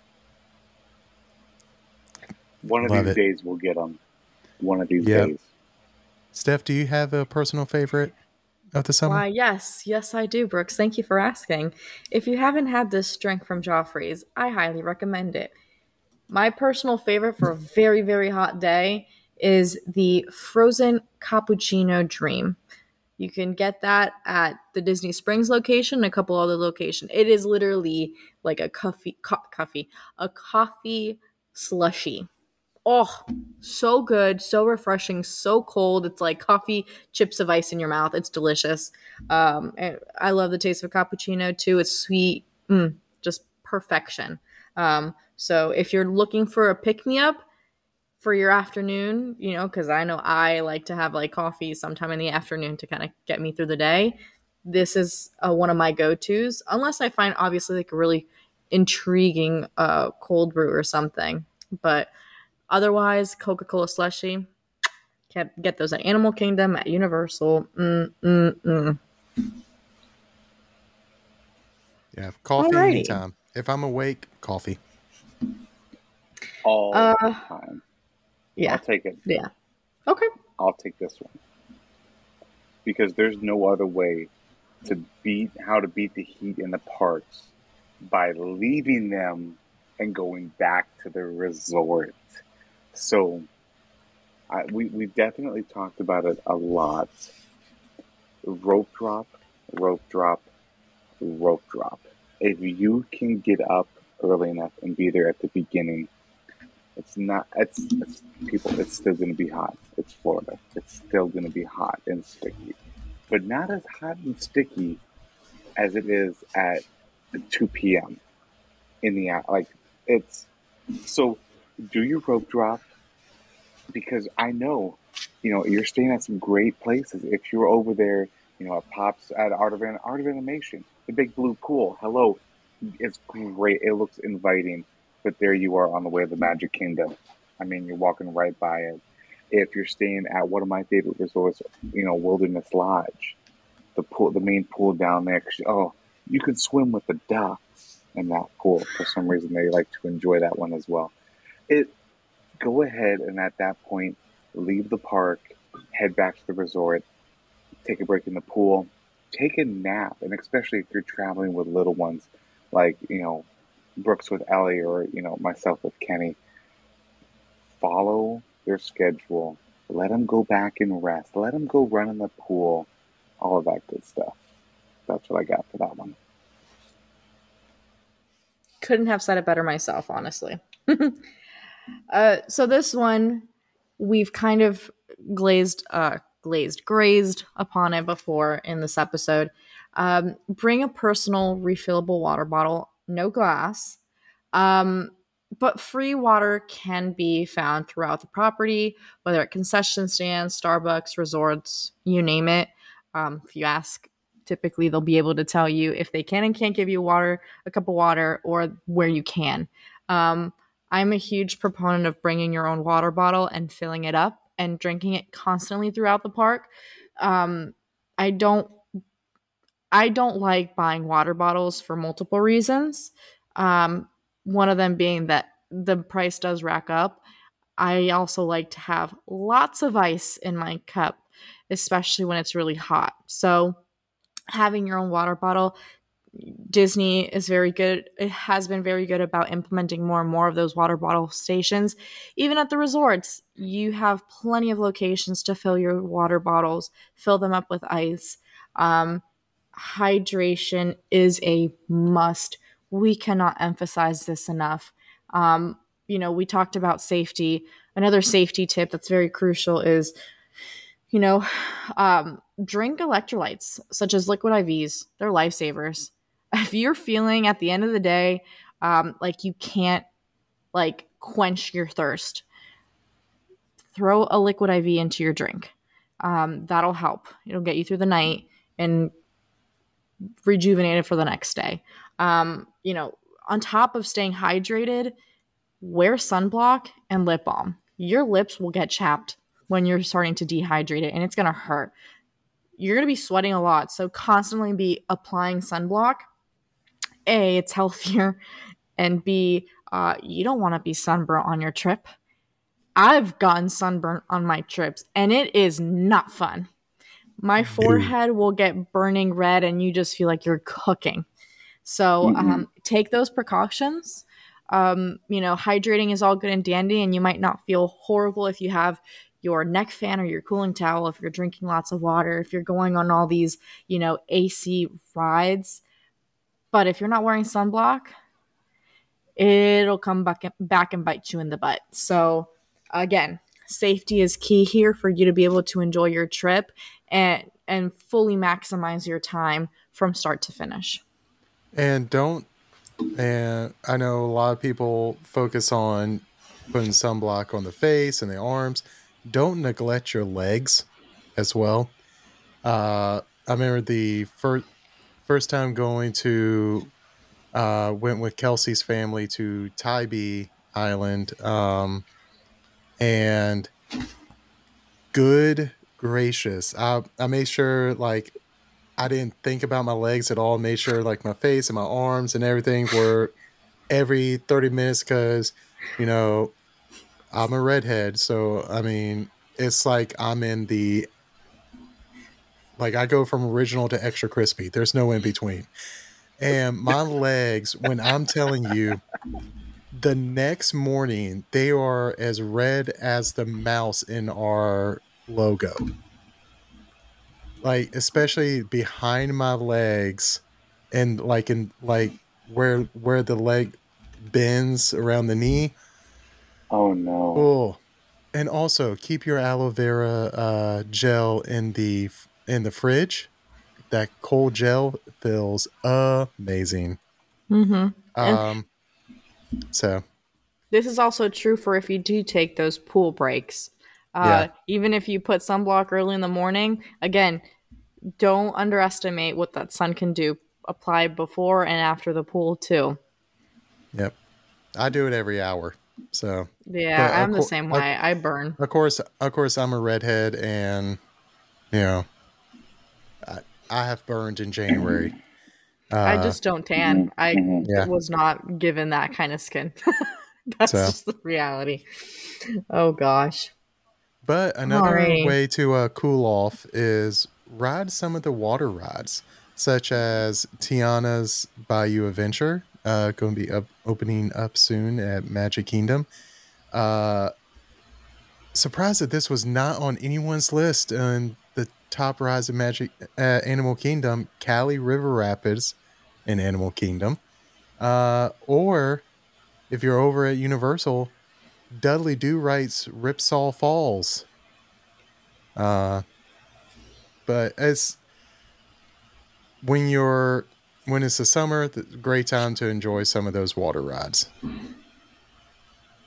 One of Love these it. days we'll get them. One of these Yep. days. Steph, do you have a personal favorite of the summer? Why, yes. Yes, I do, Brooks. Thank you for asking. If you haven't had this drink from Joffrey's, I highly recommend it. My personal favorite for a very, very hot day is the frozen cappuccino dream. You can get that at the Disney Springs location and a couple other locations. It is literally like a coffee, co- coffee, a coffee slushy. Oh, so good, so refreshing, so cold. It's like coffee chips of ice in your mouth. It's delicious. Um, and I love the taste of cappuccino too. It's sweet, mm, just perfection. Um, so if you're looking for a pick-me-up for your afternoon, you know, because I know I like to have like coffee sometime in the afternoon to kind of get me through the day, this is uh, one of my go-tos. Unless I find obviously like a really intriguing uh, cold brew or something, but otherwise, Coca-Cola slushie. Get, get those at Animal Kingdom, at Universal. Mm, mm, mm. Yeah, coffee Alrighty. anytime. If I'm awake, coffee. All Uh, the time. Yeah. I'll take it. Yeah. Okay. I'll take this one. Because there's no other way to beat how to beat the heat in the parks by leaving them and going back to the resort. So I, we, we've definitely talked about it a lot. Rope drop, rope drop, rope drop. If you can get up early enough and be there at the beginning, it's not, it's, it's people, it's still going to be hot. It's Florida. It's still going to be hot and sticky. But not as hot and sticky as it is at two p.m. in the, like, it's, so do your rope drop, because I know, you know, you're staying at some great places. If you're over there, you know, at Pops, at Art of, Art of Animation, the big blue pool, hello, it's great. It looks inviting, but there you are on the way to the Magic Kingdom. I mean, you're walking right by it. If you're staying at one of my favorite resorts, you know, Wilderness Lodge, the pool, the main pool down there, oh, you can swim with the ducks in that pool. For some reason, they like to enjoy that one as well. It, go ahead and at that point, leave the park, head back to the resort, take a break in the pool, take a nap, and especially if you're traveling with little ones, like, you know, Brooks with Ellie or, you know, myself with Kenny, follow their schedule. Let them go back and rest. Let them go run in the pool. All of that good stuff. That's what I got for that one. Couldn't have said it better myself, honestly. uh, so this one, we've kind of glazed, uh, glazed, grazed upon it before in this episode. Um, bring a personal refillable water bottle, no glass. Um, but free water can be found throughout the property, whether at concession stands, Starbucks, resorts, you name it. Um, if you ask, typically they'll be able to tell you if they can and can't give you water, a cup of water, or where you can. Um, I'm a huge proponent of bringing your own water bottle and filling it up and drinking it constantly throughout the park. Um, I don't I don't like buying water bottles for multiple reasons. Um, one of them being that the price does rack up. I also like to have lots of ice in my cup, especially when it's really hot. So, having your own water bottle, Disney is very good. It has been very good about implementing more and more of those water bottle stations. Even at the resorts, you have plenty of locations to fill your water bottles, fill them up with ice. Um, hydration is a must. We cannot emphasize this enough. Um, you know, we talked about safety. Another safety tip that's very crucial is, you know, um, drink electrolytes such as liquid I Vs. They're lifesavers. If you're feeling at the end of the day um, like you can't like quench your thirst, throw a liquid I V into your drink. Um, that'll help. It'll get you through the night and rejuvenated for the next day. Um, you know, on top of staying hydrated, wear sunblock and lip balm. Your lips will get chapped when you're starting to dehydrate it, and it's going to hurt. You're going to be sweating a lot, so constantly be applying sunblock. A, it's healthier, and B, uh, you don't want to be sunburnt on your trip. I've gotten sunburnt on my trips, and it is not fun. My forehead will get burning red, and you just feel like you're cooking. So Mm-hmm. um, take those precautions. Um, you know, hydrating is all good and dandy, and you might not feel horrible if you have your neck fan or your cooling towel, if you're drinking lots of water, if you're going on all these, you know, A C rides. But if you're not wearing sunblock, it'll come back, back and bite you in the butt. So again, safety is key here for you to be able to enjoy your trip and and fully maximize your time from start to finish. And don't, and I know a lot of people focus on putting sunblock on the face and the arms. Don't neglect your legs as well. Uh, I remember the first first time going to, uh, went with Kelsey's family to Tybee Island, um, and good gracious, I I made sure like I didn't think about my legs at all. Made sure like my face and my arms and everything were every thirty minutes because, you know, I'm a redhead. So, I mean, it's like I'm in the, like I go from original to extra crispy. There's no in between. And my legs, when I'm telling you, the next morning, they are as red as the mouse in our logo. Like, especially behind my legs and like in like where where the leg bends around the knee. Oh no. Oh, and also keep your aloe vera uh, gel in the in the fridge. That cold gel feels amazing. Mm-hmm. Um, so This is also true for if you do take those pool breaks. Uh, Yeah. Even if you put sunblock early in the morning, again, don't underestimate what that sun can do. Apply before and after the pool too. Yep, I do it every hour. So Yeah, But, I'm of the cour- same of- way. I burn. of course, of course, I'm a redhead, and you know, I, I have burned in January. Uh, I just don't tan. I Mhm. Yeah. was not given that kind of skin. That's So. just the reality. Oh gosh. But another Alrighty. way to uh, cool off is ride some of the water rides, such as Tiana's Bayou Adventure, uh, going to be up, opening up soon at Magic Kingdom. Uh, surprised that this was not on anyone's list on the top rides of Magic uh, Animal Kingdom, Cali River Rapids in Animal Kingdom. Uh, or if you're over at Universal, Dudley Do Right's Ripsaw Falls. Uh, but it's when you're when it's the summer, it's a great time to enjoy some of those water rides.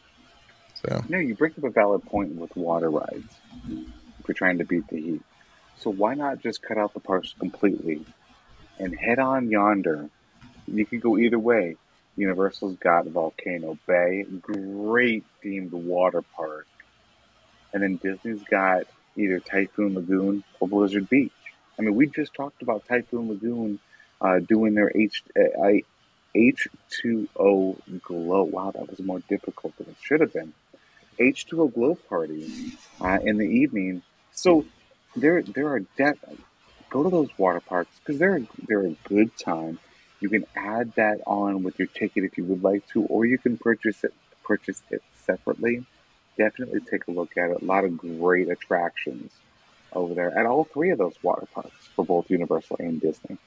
So No, you bring up a valid point with water rides. If you're trying to beat the heat, So why not just cut out the parks completely and head on yonder? You could go either way. Universal's got Volcano Bay, great themed water park. And then Disney's got either Typhoon Lagoon or Blizzard Beach. I mean, we just talked about Typhoon Lagoon uh, doing their H, uh, H two O glow. Wow, that was more difficult than it should have been. H two O glow party uh, in the evening. So there, there are de- go to those water parks because they're they're a good time. You can add that on with your ticket if you would like to, or you can purchase it purchase it separately. Definitely take a look at it. A lot of great attractions over there at all three of those water parks for both Universal and Disney.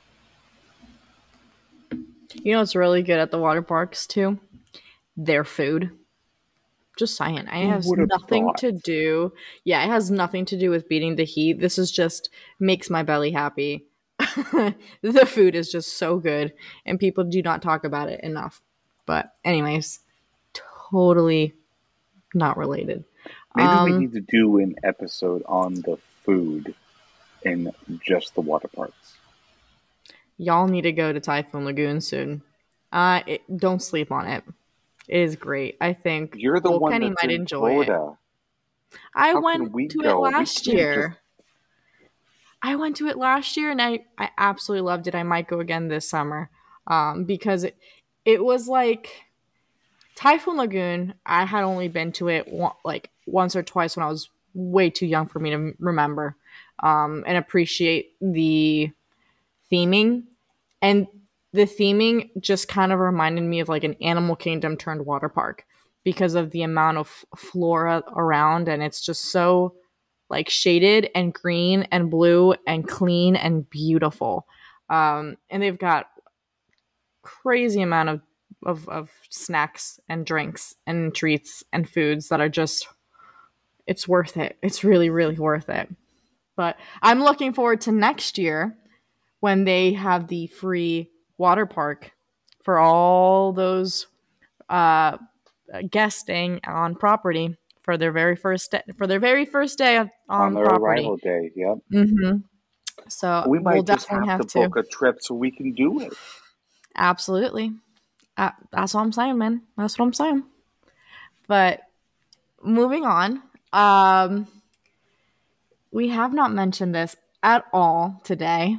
You know what's really good at the water parks too? Their food. Just saying. It Who has would have nothing thought? to do. Yeah, it has nothing to do with beating the heat. This is just makes my belly happy. The food is just so good, and people do not talk about it enough. But anyways, totally not related. Maybe we Um, need to do an episode on the food in just the water parks. y'all need to go to Typhoon Lagoon soon. Uh, it, don't sleep on it. It is great. I think. You're the Well, one Kenny that's might in enjoy it. Florida. I How went can we to it go? We last can't year. just. I went to it last year and I, I absolutely loved it. I might go again this summer um, because it, it was like Typhoon Lagoon. I had only been to it one, like once or twice when I was way too young for me to m- remember um, and appreciate the theming. And the theming just kind of reminded me of like an Animal Kingdom turned water park because of the amount of flora around, and it's just so like shaded and green and blue and clean and beautiful. Um, and they've got crazy amount of, of of snacks and drinks and treats and foods that are just it's worth it. It's really really worth it. But I'm looking forward to next year when they have the free water park for all those uh, guesting on property for their very first day, for their very first day of, On on their property. arrival day. Yep. Mm-hmm. So We we'll might just definitely have have to to. book a trip so we can do it. Absolutely. Uh, that's what I'm saying, man. That's what I'm saying. But moving on, um, we have not mentioned this at all today,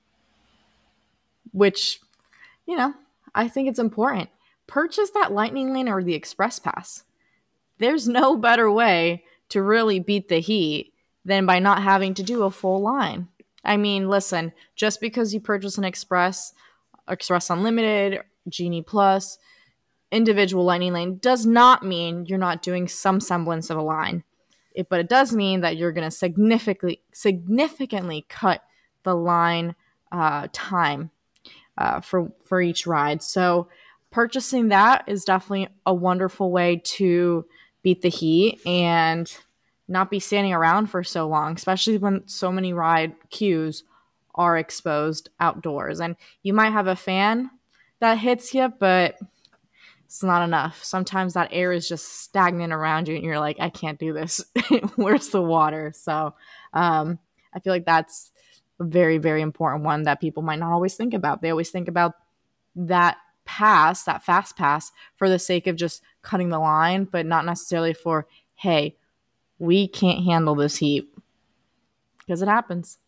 which, you know, I think it's important. Purchase that Lightning Lane or the Express Pass. There's no better way to really beat the heat than by not having to do a full line. I mean, listen, just because you purchase an Express, Express Unlimited, Genie Plus, individual Lightning Lane does not mean you're not doing some semblance of a line. It, but it does mean that you're going to significantly significantly cut the line uh, time uh, for for each ride. So purchasing that is definitely a wonderful way to beat the heat and not be standing around for so long, especially when so many ride queues are exposed outdoors. And you might have a fan that hits you, but it's not enough. Sometimes that air is just stagnant around you and you're like, I can't do this. Where's the water? So um, I feel like that's a very, very important one that people might not always think about. They always think about that pass, that fast pass, for the sake of just cutting the line, but not necessarily for, hey, we can't handle this heat. Because it happens.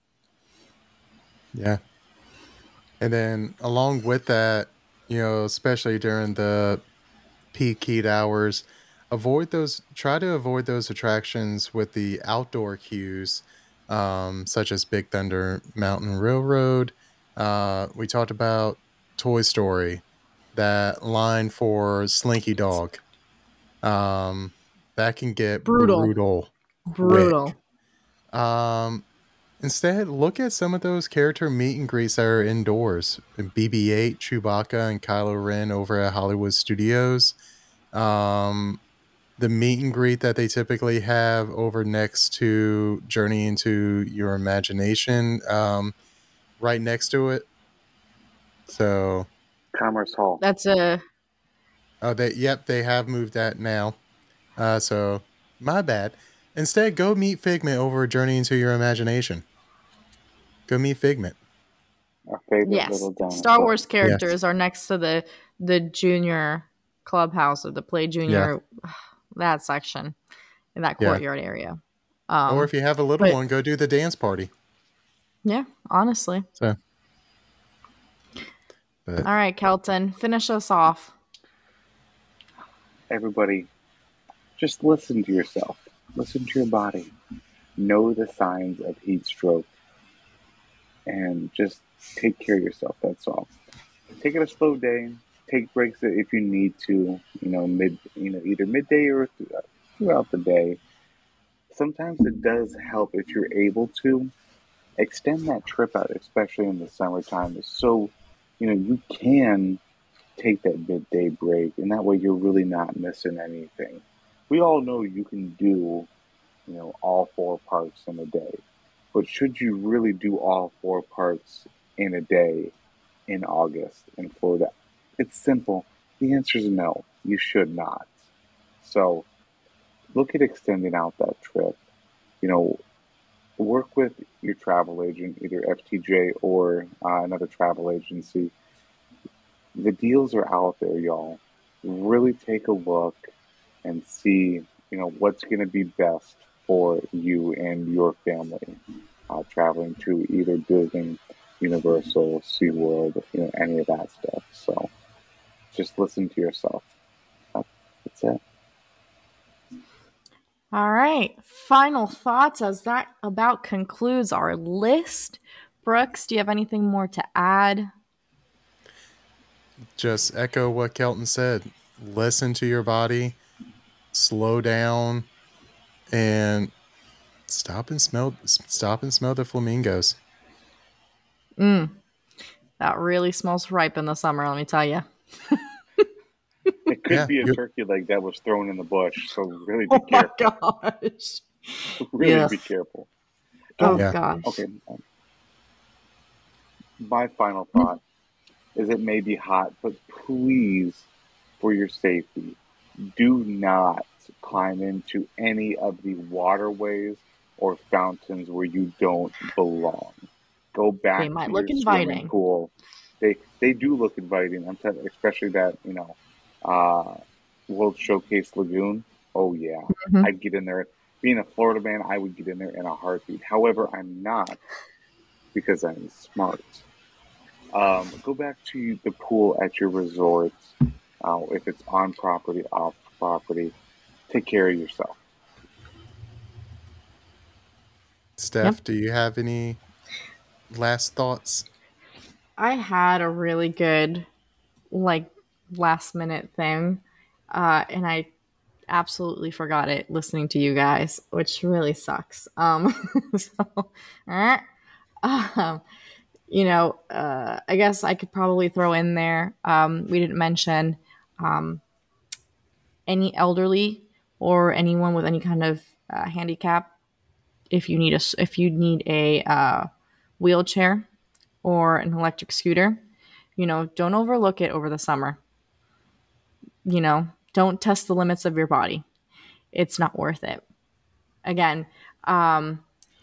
Yeah. And then along with that, you know, especially during the peak heat hours, avoid those, try to avoid those attractions with the outdoor queues, um, such as Big Thunder Mountain Railroad. Uh, we talked about Toy Story, that line for Slinky Dog. Um, that can get Brutal. brutal. Brutal. Quick. Um, Instead, look at some of those character meet and greets that are indoors. B B eight, Chewbacca, and Kylo Ren over at Hollywood Studios. Um, the meet and greet that they typically have over next to Journey into Your Imagination, um, right next to it. So, Commerce Hall. That's a oh, they yep, they have moved that now. Uh, so my bad. Instead, go meet Figment over at Journey into Your Imagination. Go meet Figment. Our favorite Yes, little dinosaur. Star Wars Yes. characters are next to the the junior clubhouse of the Play Junior, that section in that Yeah. courtyard area. Um, Or if you have a little but- one, go do the dance party. yeah, honestly. So, but All right, Kelton, finish us off. Everybody, just listen to yourself. Listen to your body. Know the signs of heat stroke. And just take care of yourself. That's all. Take it a slow day. Take breaks if you need to. You know, mid. You know, either midday or throughout the day. Sometimes it does help if you're able to extend that trip out, especially in the summertime. So, you know, you can take that midday break, and that way you're really not missing anything. We all know you can do, you know, all four parks in a day. But should you really do all four parks in a day in August in Florida? It's simple. The answer is no. You should not. So look at extending out that trip. You know, work with your travel agent, either F T J or uh, another travel agency. The deals are out there, y'all. Really take a look and see, you know, what's going to be best for you and your family uh, traveling to either Disney, Universal, SeaWorld, you know, any of that stuff. So just listen to yourself. That's it. All right. Final thoughts as that about concludes our list. Brooks, do you have anything more to add? just echo what Kelton said. Listen to your body, slow down, and stop and smell. Stop and smell the flamingos. Mm, that really smells ripe in the summer, let me tell you. It could Yeah, be a you- turkey leg that was thrown in the bush, so really be Oh my careful. gosh. Really Yes. be careful. Oh Yeah. gosh. Okay. um, My final thought is it may be hot, but please, for your safety, do not climb into any of the waterways or fountains where you don't belong. Go back They might to look your inviting. swimming pool. They they do look inviting. I'm telling, especially that you know, uh, World Showcase Lagoon. Oh yeah, Mhm. I'd get in there. Being a Florida man, I would get in there in a heartbeat. However, I'm not because I'm smart. Um, go back to the pool at your resort. Uh, if it's on property, off property, take care of yourself. Steph, Yep. do you have any last thoughts? I had a really good, like, last minute thing, uh, and I absolutely forgot it listening to you guys, which really sucks. Um, so, eh. um, you know, uh, I guess I could probably throw in there. Um, we didn't mention um, any elderly or anyone with any kind of uh, handicap. If you need a if you need a uh, wheelchair or an electric scooter, you know, don't overlook it over the summer. You know, don't test the limits of your body. It's not worth it. Again, um,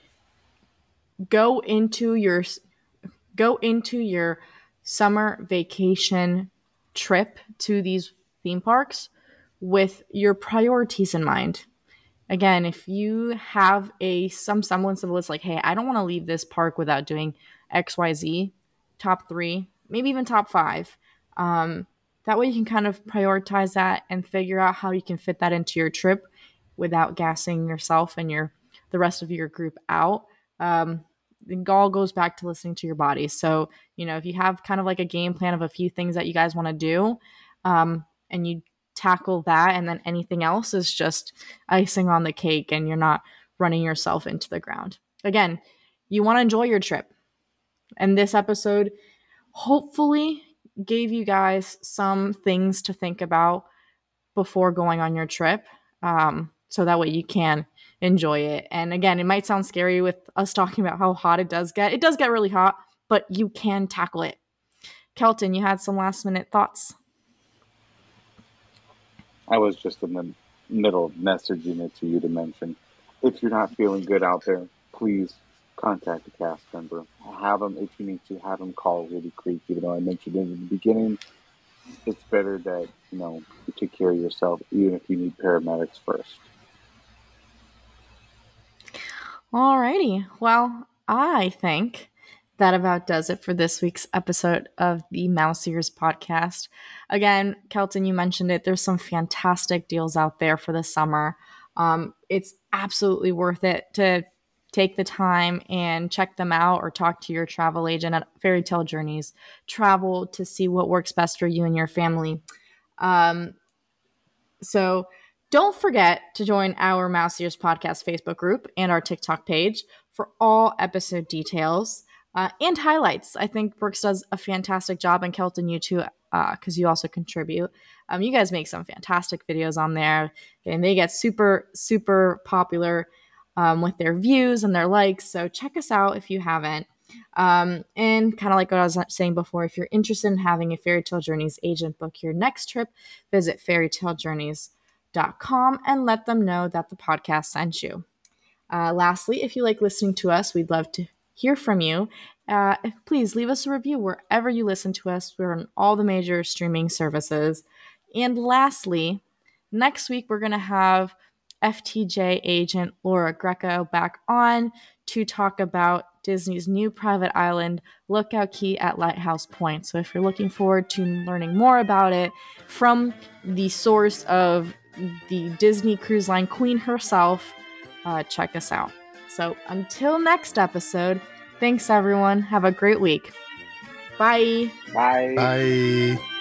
go into your go into your summer vacation trip to these theme parks with your priorities in mind. Again, if you have a some semblance of a list like, hey, I don't want to leave this park without doing X Y Z, top three, maybe even top five. Um, that way you can kind of prioritize that and figure out how you can fit that into your trip without gassing yourself and your the rest of your group out. Um, it all goes back to listening to your body. So, you know, if you have kind of like a game plan of a few things that you guys want to do, um, and you tackle that, and then anything else is just icing on the cake and you're not running yourself into the ground. Again, you want to enjoy your trip. And this episode hopefully gave you guys some things to think about before going on your trip. Um, so that way you can enjoy it. And again, it might sound scary with us talking about how hot it does get. It does get really hot, but you can tackle it. Kelton, you had some last minute thoughts. I was just in the middle of messaging it to you to mention. If you're not feeling good out there, please contact a cast member. Have them, if you need to, have them call Woody Creek. Even though I mentioned it in the beginning, it's better that, you know, you take care of yourself, even if you need paramedics first. Alrighty. Well, I think that about does it for this week's episode of the Mouse Ears podcast. Again, Kelton, you mentioned it. There's some fantastic deals out there for the summer. Um, it's absolutely worth it to take the time and check them out or talk to your travel agent at Fairy Tale Journeys. Travel to see what works best for you and your family. Um, so don't forget to join our Mouse Ears podcast Facebook group and our TikTok page for all episode details uh, and highlights. I think Brooks does a fantastic job, and Kelton, you too, because uh, you also contribute. Um, you guys make some fantastic videos on there, and they get super, super popular um, with their views and their likes. So check us out if you haven't. Um, and kind of like what I was saying before, if you're interested in having a Fairy Tale Journeys agent book your next trip, visit fairy tale journeys dot com and let them know that the podcast sent you. Uh, lastly, if you like listening to us, we'd love to hear from you. Uh, please leave us a review wherever you listen to us. We're on all the major streaming services. And lastly, next week we're going to have F T J agent Laura Greco back on to talk about Disney's new private island, Lookout Key at Lighthouse Point. So if you're looking forward to learning more about it from the source of the Disney Cruise Line queen herself, uh, check us out. So until next episode, thanks everyone. Have a great week. Bye. Bye. Bye.